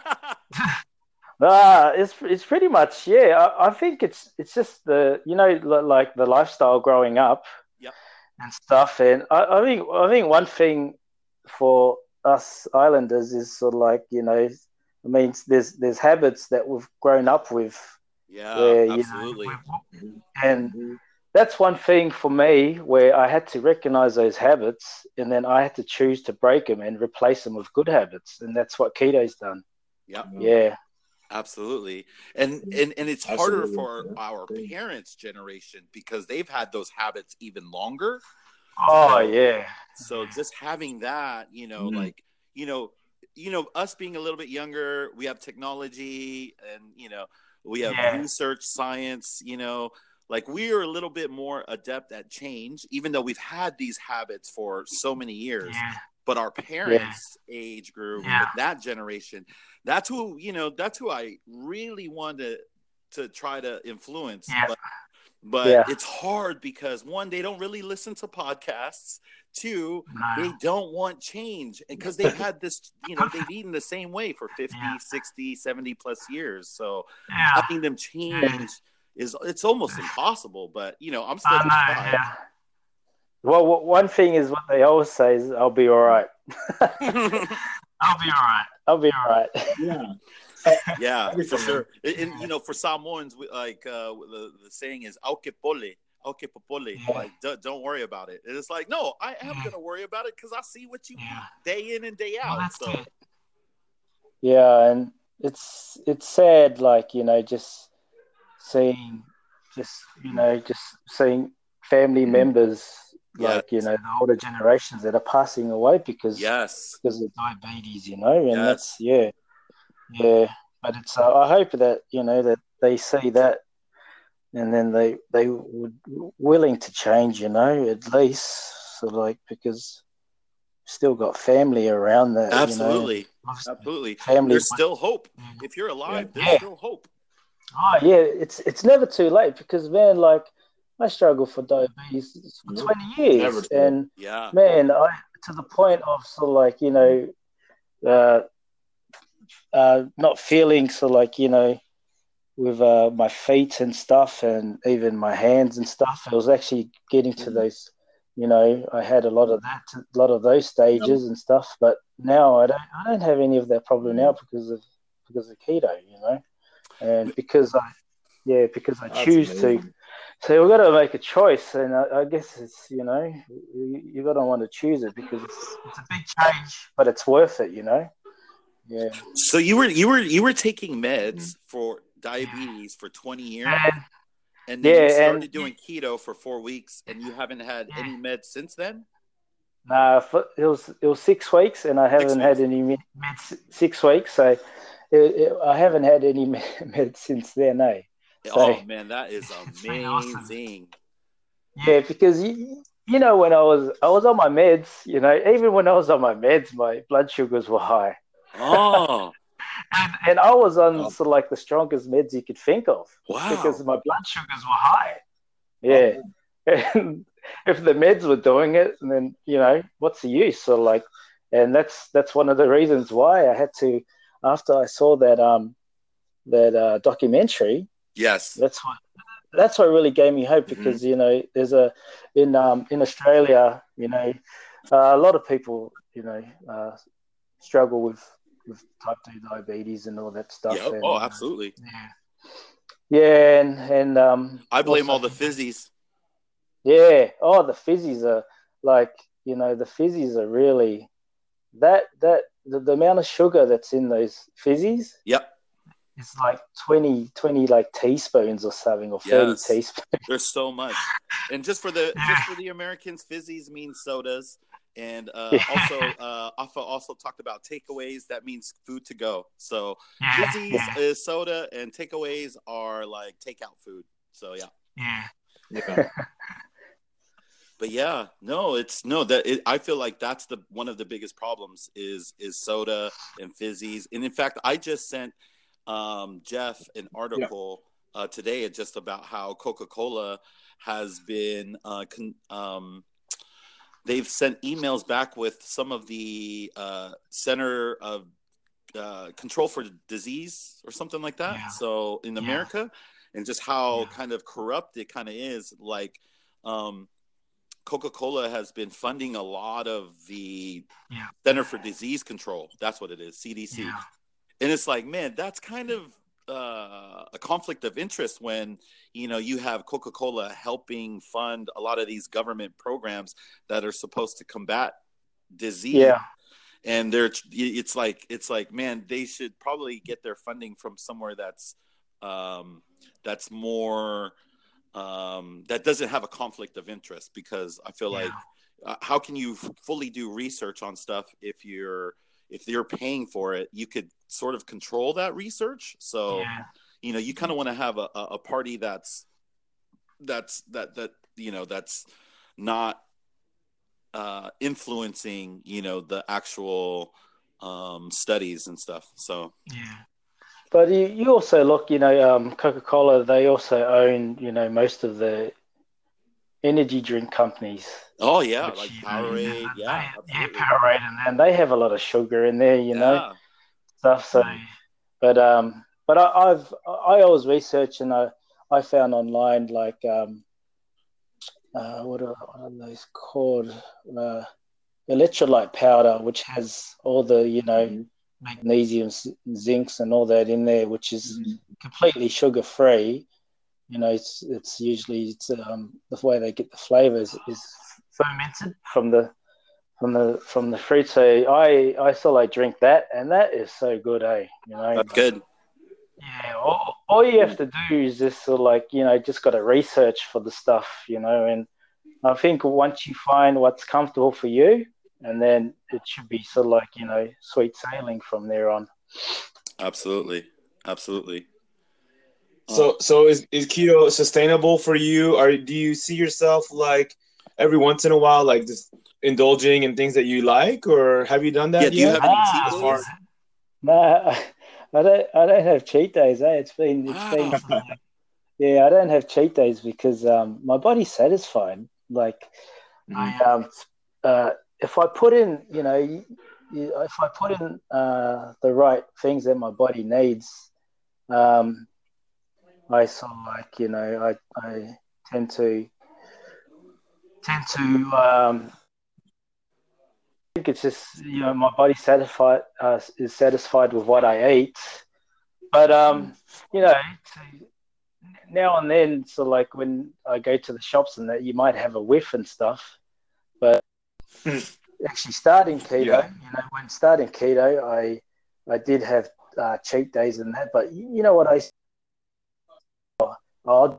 ah, it's it's pretty much yeah. I, I think it's it's just the you know li- like the lifestyle growing up Yep. and stuff, and I, I think I think one thing for us islanders is sort of like you know, I mean, there's there's habits that we've grown up with Yeah, where you know absolutely. we've, and that's one thing for me where I had to recognize those habits and then I had to choose to break them and replace them with good habits. And that's what keto's done. Yep. Yeah. Absolutely. And and and it's harder Absolutely. for Yeah. our parents' generation because they've had those habits even longer. Oh, So- yeah. So just having that, you know, Mhm. like, you know, you know, us being a little bit younger, we have technology and, you know, we have Yeah. research, science, you know, like we are a little bit more adept at change, even though we've had these habits for so many years. Yeah. But our parents' age group, Yeah. that generation, that's who, you know, that's who I really wanted to, to try to influence. Yeah. But, but Yeah. it's hard because one, they don't really listen to podcasts. Two, No. they don't want change because they've had this, you know, they've eaten the same way for fifty, Yeah. sixty, seventy plus years. So Yeah. having them change is, it's almost impossible, but you know, I'm still I going know, to try. yeah. Well, w- one thing is what they always say is, I'll be all right. I'll be all right. I'll be all right. Yeah. Yeah, That'd be for fun, sure. And, and, you know, for Samoans, we- like uh, the, the saying is "Auke pole, auke popole." Yeah. Like, don't, don't worry about it. And it's like, no, I am Yeah. gonna worry about it because I see what you Yeah. eat day in and day Well, out. that's So it. Yeah, and it's it's sad, like you know, just seeing, just you know, just seeing family members, like you Yes. know, the older generations that are passing away because yes, because of diabetes, you know, and Yes. that's yeah, yeah. But it's uh, I hope that you know that they see that, and then they they would willing to change, you know, at least so like because still got family around that, absolutely, you know, absolutely. family. There's still hope if you're alive. There's Yeah. still hope. Oh yeah, it's it's never too late because man, like I struggled for diabetes for Nope. twenty years, Never too and Yeah, man, I to the point of sort of like you know, uh, uh, not feeling so like you know, with uh, my feet and stuff, and even my hands and stuff. I was actually getting to those, you know, I had a lot of that, a lot of those stages and stuff. But now I don't, I don't have any of that problem now because of because of keto, you know, and because I, yeah, because I That's choose amazing. to. So we've got to make a choice, and I, I guess it's you know you, you got to want to choose it because it's, it's a big change, but it's worth it, you know. Yeah. So you were you were you were taking meds for diabetes for twenty years, And, and then yeah, you started and- doing keto for four weeks, and you haven't had Yeah. any meds since then. Nah, for, it was it was six weeks, and I haven't had any med, med six weeks. So it, it, I haven't had any med, med since then. Eh? So, oh man, that is amazing. Awesome. Yeah, because you, you know when I was I was on my meds, you know, even when I was on my meds, my blood sugars were high. Oh. and, and I was on oh. sort of like the strongest meds you could think of. Wow. Because my blood sugars were high. Yeah. Oh. And if the meds were doing it, then, you know, what's the use? So like, and that's that's one of the reasons why I had to, after I saw that um that uh, documentary. Yes. That's what that's what really gave me hope, because mm-hmm. you know there's a in um in Australia, you know, uh, a lot of people, you know, uh, struggle with with type two diabetes and all that stuff. Yeah. And, oh, absolutely. Uh, yeah. Yeah, and and um. I blame also, all the fizzies. Yeah. Oh, the fizzies are like, you know, the fizzies are really that that the, the amount of sugar that's in those fizzies. Yep. It's like twenty, twenty like teaspoons or something, or thirty yes. teaspoons. There's so much. And just for the just for the Americans, fizzies means sodas. And uh, yeah. also, uh, Afa also talked about takeaways. That means food to go. So yeah. fizzies yeah. is soda, and takeaways are like takeout food. So yeah. Yeah. Yeah. But yeah, no, it's no that it, I feel like that's the one of the biggest problems is is soda and fizzies. And in fact, I just sent um, Jeff an article yeah. uh, today just about how Coca-Cola has been uh, con- um, they've sent emails back with some of the uh, Center of uh, Control for Disease or something like that. Yeah. So in America, yeah. and just how yeah. kind of corrupt it kind of is, like. Um, Coca-Cola has been funding a lot of the yeah. Center for Disease Control. That's what it is, C D C. Yeah. And it's like, man, that's kind of uh, a conflict of interest when, you know, you have Coca-Cola helping fund a lot of these government programs that are supposed to combat disease. Yeah. And they're, it's like, it's like, man, they should probably get their funding from somewhere that's, um, that's more, Um, that doesn't have a conflict of interest, because I feel yeah. like uh, how can you f- fully do research on stuff if you're if you're paying for it? You could sort of control that research. So, yeah. you know, you kind of want to have a, a party that's that's that that you know that's not uh, influencing, you know, the actual um, studies and stuff. So yeah. But you, you also look, you know, um, Coca-Cola, they also own, you know, most of the energy drink companies. Oh, yeah, which, like Powerade, know, yeah. They, yeah, Powerade, and, and they have a lot of sugar in there, you yeah. know, stuff. So, but um, but I, I've I always research, and I, I found online, like, um, uh, what are, what are those called? Uh, electrolyte powder, which has all the, you know, mm-hmm. magnesium, zincs, and all that in there, which is mm-hmm. completely sugar free. You know, it's it's usually it's um, the way they get the flavors is fermented from the from the from the fruit. So I I still like drink that, and that is so good, eh? You know, that's like, good. Yeah, all, all you have to do is just sort of like, you know, just got to research for the stuff, you know, and I think once you find what's comfortable for you, and then it should be sort of like, you know, sweet sailing from there on. Absolutely. Absolutely. So, so is, is keto sustainable for you? Or do you see yourself like every once in a while, like just indulging in things that you like, or have you done that yeah, do yet? you have any cheat days? No, I don't, I don't have cheat days. Eh? It's been, it's been, Wow. yeah, I don't have cheat days because um, my body's satisfied. Like, mm. I, um, uh, if I put in, you know, you, you, if I put in uh, the right things that my body needs, um, I sort of like, you know, I, I tend to tend to. Um, I think it's just, you know, my body's satisfied uh, is satisfied with what I eat, but um, you know, now and then, so like when I go to the shops and that, you might have a whiff and stuff, but actually starting keto, yeah. you know, when starting keto, I I did have uh, cheat days and that, but you know what I, I'll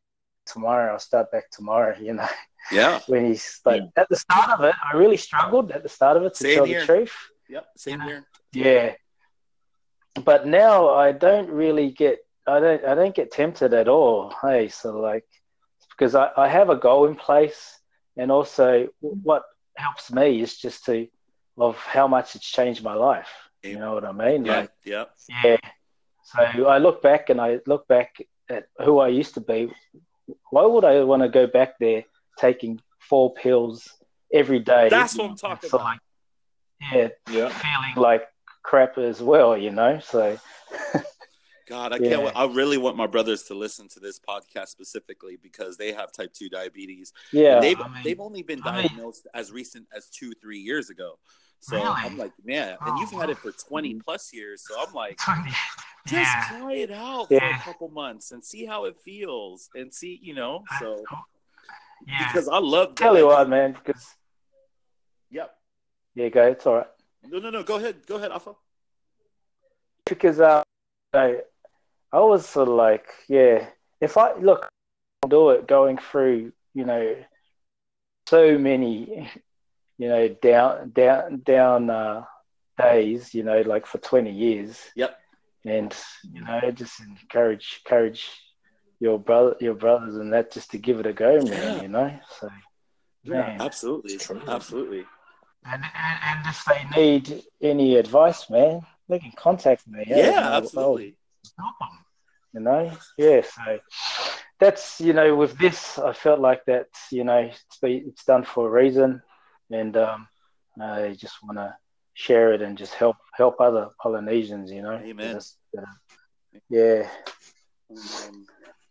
tomorrow. I'll start back tomorrow, you know. Yeah. When he's like, yeah. At the start of it, I really struggled at the start of it, to same tell here. the truth. Yep, same here. Yeah. But now I don't really get, I don't, I don't get tempted at all. Hey, so like, because I, I have a goal in place, and also what helps me is just to, of how much it's changed my life. You know what I mean? Yeah, like, yeah. Yeah. So I look back and I look back at who I used to be. Why would I want to go back there taking four pills every day? That's what I'm talking about. Like, yeah, yeah, feeling like crap as well, you know? So, God, I yeah. can't. I really want my brothers to listen to this podcast specifically because they have type two diabetes. Yeah, and they've I mean, they've only been diagnosed I mean, as recent as two, three years ago. So really? I'm like, man, and you've had it for twenty plus years. So I'm like, twenty just yeah. try it out yeah. for a couple months and see how it feels, and see, you know. So yeah. because I love. Tell you what, man. Because yep. Yeah, go. It's all right. No, no, no. Go ahead. Go ahead, Alpha. Because uh, I, I was sort of like, yeah, if I look, I'll do it going through, you know, so many, you know, down, down, down uh, days, you know, like for twenty years. Yep. And, you know, just encourage, encourage your brother, your brothers and that just to give it a go, man, yeah. you know? So, yeah, man. absolutely. Absolutely. And, and and if they need any advice, man, they can contact me. Yeah, yeah absolutely. I'll, I'll, you know, yeah. So that's, you know, with this, I felt like that, you know, it's, it's done for a reason, and um, I just want to share it and just help help other Polynesians, you know. Amen. That are, that are, yeah. Um,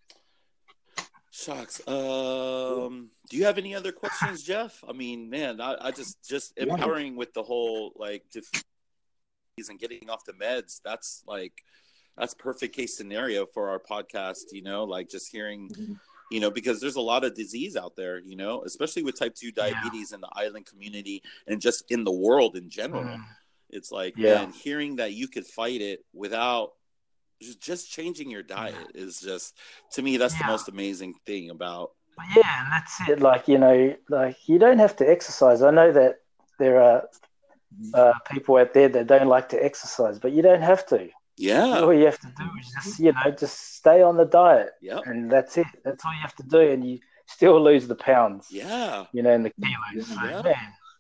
Shucks. Um, do you have any other questions, Jeff? I mean, man, I, I just just empowering with the whole like disease and getting off the meds. That's like that's perfect case scenario for our podcast. You know, like just hearing, mm-hmm. you know, because there's a lot of disease out there. You know, especially with type two diabetes yeah. in the island community and just in the world in general. Mm. It's like, yeah. man, hearing that you could fight it without. Just changing your diet is just, to me, that's yeah. the most amazing thing about. Yeah, and that's it. Like, you know, like you don't have to exercise. I know that there are uh, people out there that don't like to exercise, but you don't have to. Yeah. All you have to do is just, you know, just stay on the diet. Yep. And that's it. That's all you have to do. And you still lose the pounds. Yeah. You know, and the kilos. So, yeah. man.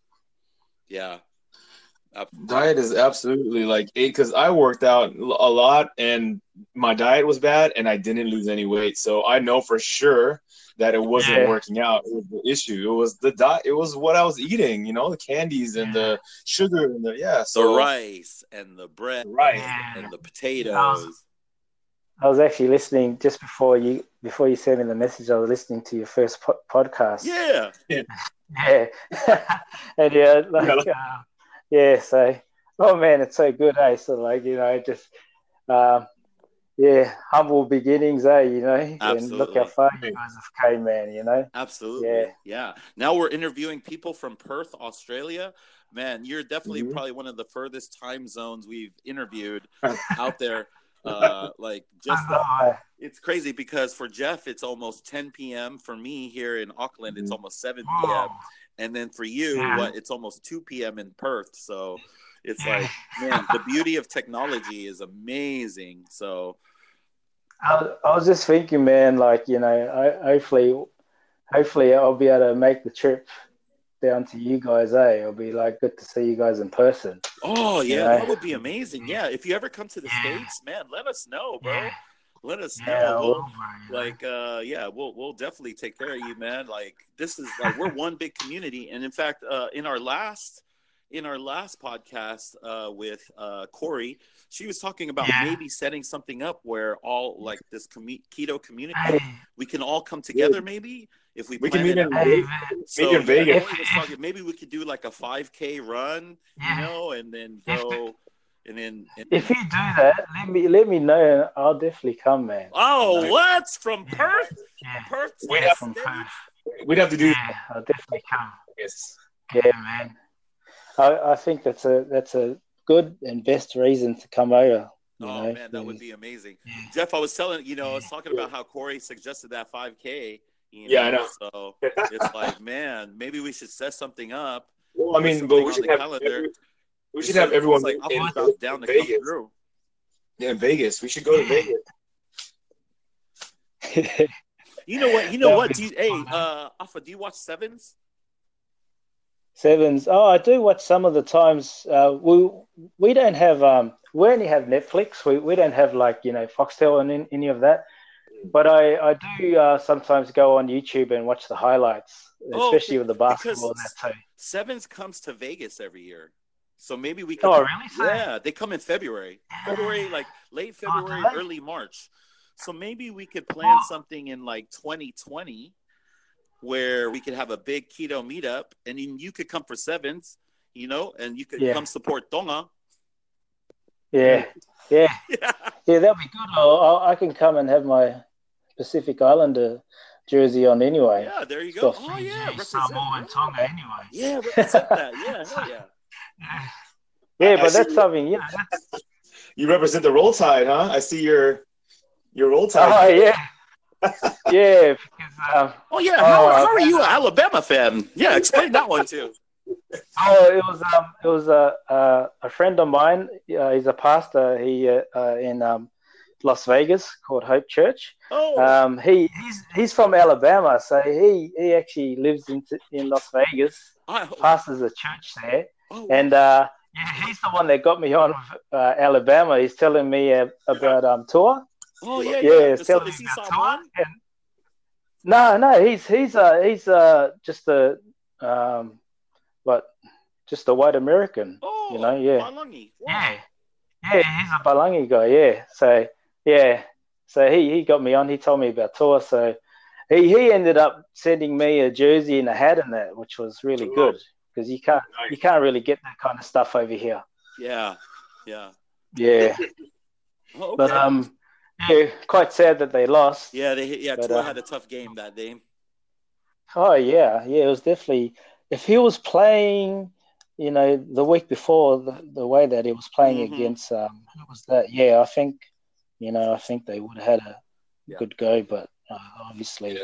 Yeah. Diet is absolutely like eight because I worked out a lot and my diet was bad and I didn't lose any weight. So I know for sure that it wasn't yeah. working out. It was the issue. It was the diet. It was what I was eating, you know, the candies and yeah. the sugar and the, yeah. So the rice and the bread right. and the potatoes. I was, I was actually listening just before you, before you sent me the message, I was listening to your first po- podcast. Yeah. Yeah. yeah. and yeah, like, yeah. Uh, Yeah, so, oh man, it's so good, eh? So, like, you know, just, um, yeah, humble beginnings, eh? You know, Absolutely. And look how far you guys have came, man, you know? Absolutely. Yeah. yeah. Now we're interviewing people from Perth, Australia. Man, you're definitely mm-hmm. probably one of the furthest time zones we've interviewed out there. Uh, like, just, the, it's crazy because for Jeff, it's almost ten p.m. For me here in Auckland, mm-hmm. it's almost seven p.m. Oh. And then for you, yeah. what it's almost two p.m. in Perth. So it's yeah. like, man, the beauty of technology is amazing. So I, I was just thinking, man, like, you know, I, hopefully, hopefully I'll be able to make the trip down to you guys, eh? It'll be like good to see you guys in person. Oh, yeah, you know? that would be amazing. Yeah, if you ever come to the yeah. States, man, let us know, bro. Yeah. Let us know. Yeah, we'll, like, uh, yeah, we'll we'll definitely take care of you, man. Like, this is like we're one big community, and in fact, uh, in our last in our last podcast uh, with uh, Corey, she was talking about yeah. maybe setting something up where all like this com- keto community, hey. we can all come together, maybe if we, we plan can meet it in, out. Hey, so, in Vegas. Yeah, talking, maybe we could do like a five K run, you know, and then go. And then, and then, if you do that, let me let me know, and I'll definitely come, man. Oh, you know? What from Perth? Yeah. Perth. We'd have, from Perth. We'd have to do. Yeah, I'll definitely come. Yes. Yeah, man. I, I think that's a that's a good and best reason to come over. You oh know? man, that would be amazing, yeah. Jeff. I was telling you know, I was talking about how Corey suggested that five K. You Yeah, I know, know. so it's like, man, maybe we should set something up. Well, I mean, but we should have every, we should so have everyone like in, in, about down in to Vegas. come through. Yeah, in Vegas. We should go to Vegas. You know what? You know what? Do you, hey, uh, Alpha, do you watch Sevens? Sevens. Oh, I do watch some of the times. Uh, we we don't have um we only have Netflix. We we don't have like you know Foxtel and in, any of that. But I I do uh, sometimes go on YouTube and watch the highlights, especially oh, with the basketball and that too. Sevens comes to Vegas every year, so maybe we could. Oh, really? Yeah, they come in February, February like late February, oh, early March. So maybe we could plan something in like twenty twenty. Where we could have a big keto meetup, and then you could come for Sevens, you know, and you could yeah. come support Tonga. Yeah, yeah, yeah, yeah that'll be good. I'll, I'll, I can come and have my Pacific Islander jersey on anyway. Yeah, there you go. Oh yeah, represent Samoa and Tonga anyway. Yeah, represent that. Yeah, hell yeah. Yeah, yeah but that's something. You know, that's... you represent the Roll Tide, huh? I see your your Roll Tide. Oh yeah. yeah. Because, um, oh yeah. How, uh, how are you an Alabama fan? Yeah, explain that one too. Oh, it was um, it was a uh, a friend of mine. Uh, he's a pastor. He uh, uh, in um, Las Vegas called Hope Church. Oh. Um, he he's he's from Alabama, so he he actually lives in in Las Vegas. Oh. Pastors a church there, oh, wow. and uh, yeah, he's the one that got me on uh, Alabama. He's telling me uh, about um tour. Oh yeah, yeah. yeah. He's telling is me he about Samoan? tour. And, no, no, he's he's uh he's uh just a um, but just a white American. Oh, you know, yeah, Balangi. Wow. yeah, yeah. He's a Balangi guy. Yeah, so yeah, so he he got me on. He told me about tour. So he he ended up sending me a jersey and a hat and that, which was really good because you can't you can't really get that kind of stuff over here. Yeah, yeah, yeah. Oh, okay. But um. Yeah, quite sad that they lost. Yeah, they yeah. But, Tua uh, had a tough game that day. Oh yeah, yeah. It was definitely if he was playing, you know, the week before the, the way that he was playing mm-hmm. against um, who was that? Yeah, I think, you know, I think they would have had a yeah. good go, but uh, obviously,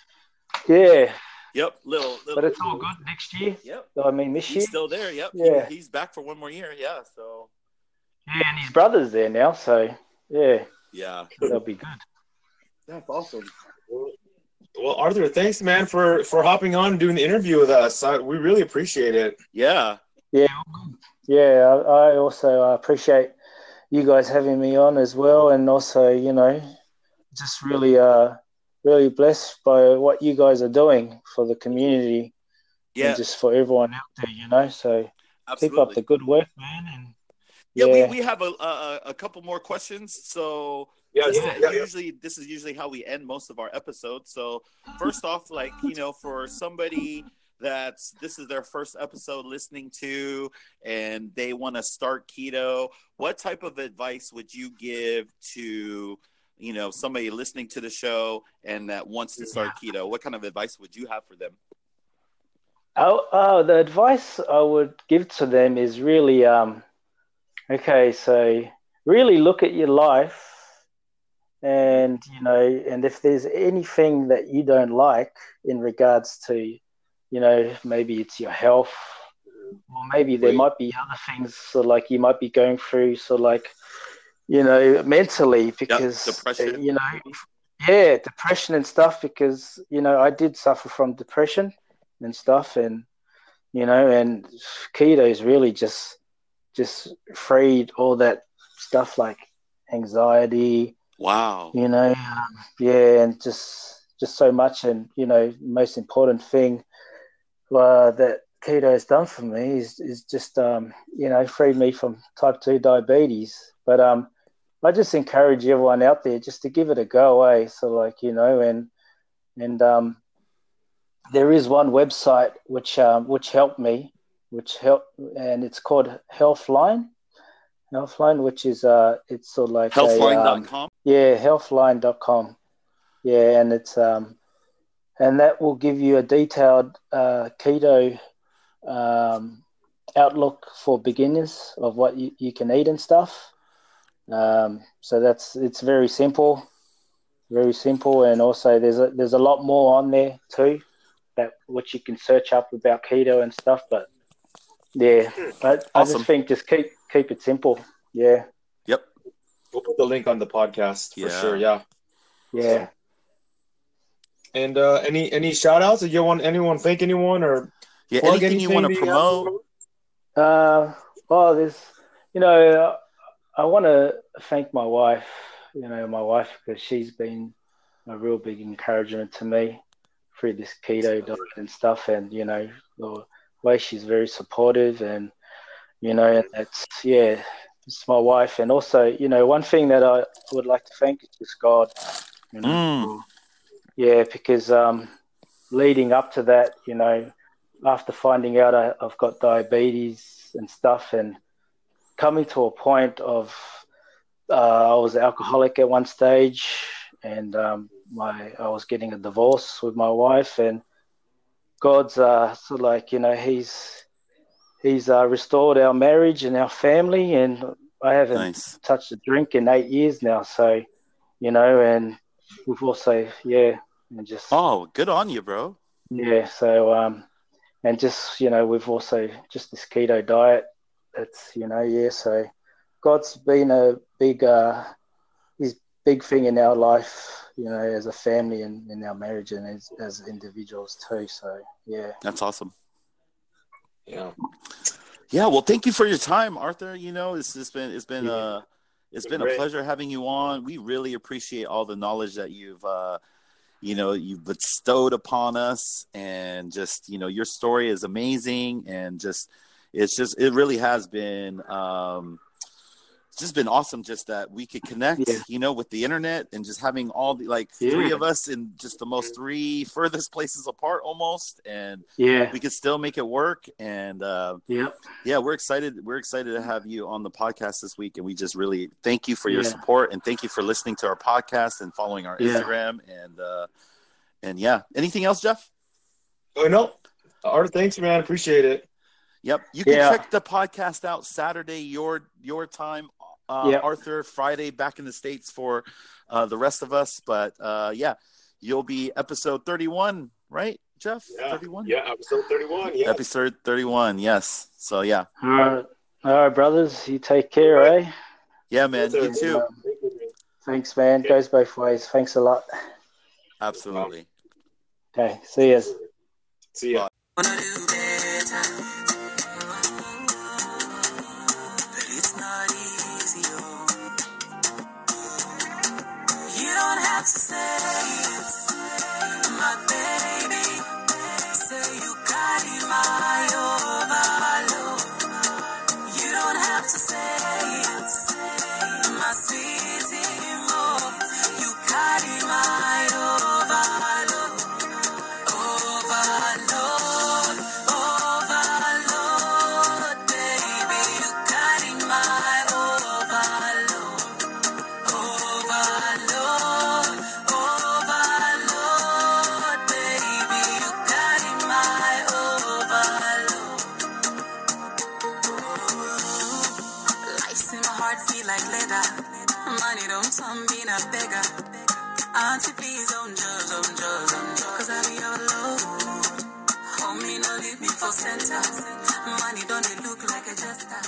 yeah. Yep, little, little. But it's all good next year. Yep. I mean, this he's year he's still there. Yep. Yeah. He, he's back for one more year. Yeah. So. Yeah, and his brother's there now, so yeah. Yeah, that'll be good. That's awesome. Well, Arthur, thanks, man, for, for hopping on and doing the interview with us. I, we really appreciate it. Yeah, yeah, yeah. I, I also appreciate you guys having me on as well, and also, you know, just really, uh, really blessed by what you guys are doing for the community, yeah, and just for everyone out there, you know. So Absolutely. keep up the good work, man, and. Yeah, yeah, we, we have a, a a couple more questions. So yeah, this, yeah, yeah, usually yeah. this is usually how we end most of our episodes. So first off, like, you know, for somebody that's this is their first episode listening to and they want to start keto, what type of advice would you give to, you know, somebody listening to the show and that wants to start keto? What kind of advice would you have for them? Oh, oh the advice I would give to them is really um okay, so really look at your life and, you know, and if there's anything that you don't like in regards to, you know, maybe it's your health or maybe there might be other things, so like you might be going through, so like, you know, mentally because, yep, depression. you know, yeah, depression and stuff because, you know, I did suffer from depression and stuff and, you know, and keto is really just, just freed all that stuff like anxiety. Wow. You know, um, yeah, and just just so much. And, you know, most important thing uh, that keto has done for me is is just, um, you know, freed me from type two diabetes. But um, I just encourage everyone out there just to give it a go, eh? So like, you know, and and um, there is one website which um, which helped me. which help, and it's called Healthline, Healthline, which is uh, it's sort of like Healthline dot com. Um, yeah, Healthline dot com. Yeah, and it's um, and that will give you a detailed uh, keto um, outlook for beginners of what you, you can eat and stuff. Um, so that's it's very simple. very simple, and also there's a, there's a lot more on there too, that which you can search up about keto and stuff. But yeah, but I Awesome. just think just keep keep it simple. Yeah. Yep. We'll put the link on the podcast for Yeah. sure. Yeah. Yeah. And uh, any any shout outs? Do you want anyone thank anyone or Yeah. plug Anything you want to anything that you have promote? going on? Uh, well, there's, you know, I want to thank my wife, you know, my wife, because she's been a real big encouragement to me through this keto diet and stuff. And, you know, the way she's very supportive, and, you know, and it's, yeah, it's my wife. And also, you know, one thing that I would like to thank is just God, you know, Mm. yeah, because um, leading up to that, you know, after finding out I, I've got diabetes and stuff, and coming to a point of uh, I was alcoholic at one stage, and um, my I was getting a divorce with my wife, and God's uh, sort of like, you know, he's he's uh, restored our marriage and our family, and I haven't Nice. touched a drink in eight years now. So, you know, and we've also, yeah, and just Oh, good on you, bro. yeah. So um, and just, you know, we've also just this keto diet. It's, you know, yeah. So God's been a big uh, his big thing in our life, you know, as a family and in our marriage and as as individuals too. So yeah. That's awesome. Yeah. Yeah, well, thank you for your time, Arthur. You know, it's just been it's been Yeah. uh it's been a Great. pleasure having you on. We really appreciate all the knowledge that you've uh you know you've bestowed upon us, and just, you know, your story is amazing, and just it's just it really has been um it's just been awesome just that we could connect, Yeah. you know, with the internet, and just having all the like Yeah. three of us in just the most three furthest places apart almost, and Yeah. we could still make it work. And uh Yep. yeah, we're excited. We're excited to have you on the podcast this week, and we just really thank you for your Yeah. support, and thank you for listening to our podcast and following our Yeah. Instagram. And uh, and yeah, anything else, Jeff? Oh no, Art, thanks, man. Appreciate it. Yep, you can Yeah. check the podcast out Saturday your your time, uh, Yep. Arthur. Friday back in the States for uh, the rest of us. But uh, yeah, you'll be episode thirty-one, right, Jeff? thirty-one. Yeah, episode thirty-one. Yeah. Episode thirty-one. Yes. So yeah, All right. All right, brothers. You take care, All right. eh? yeah, man. Yes, You sir. too. Um, thanks, man. Okay. Goes both ways. Thanks a lot. Absolutely. Okay. See you. See ya. Bye. Wanna do better, but it's not easy. Oh. You don't have to say it, my baby. Say you got it, my overload. You don't have to say it, my sweetie. More. You got it, my overload. Overload, overload, baby, you got in my overload. Overload, overload, baby, you got in my overload. Life's in my heart feel like leather. Money don't turn me a beggar. Auntie, please don't judge, don't judge, don't judge, cause I be your load. Homie, no leave me for center. Money don't they look like a jester.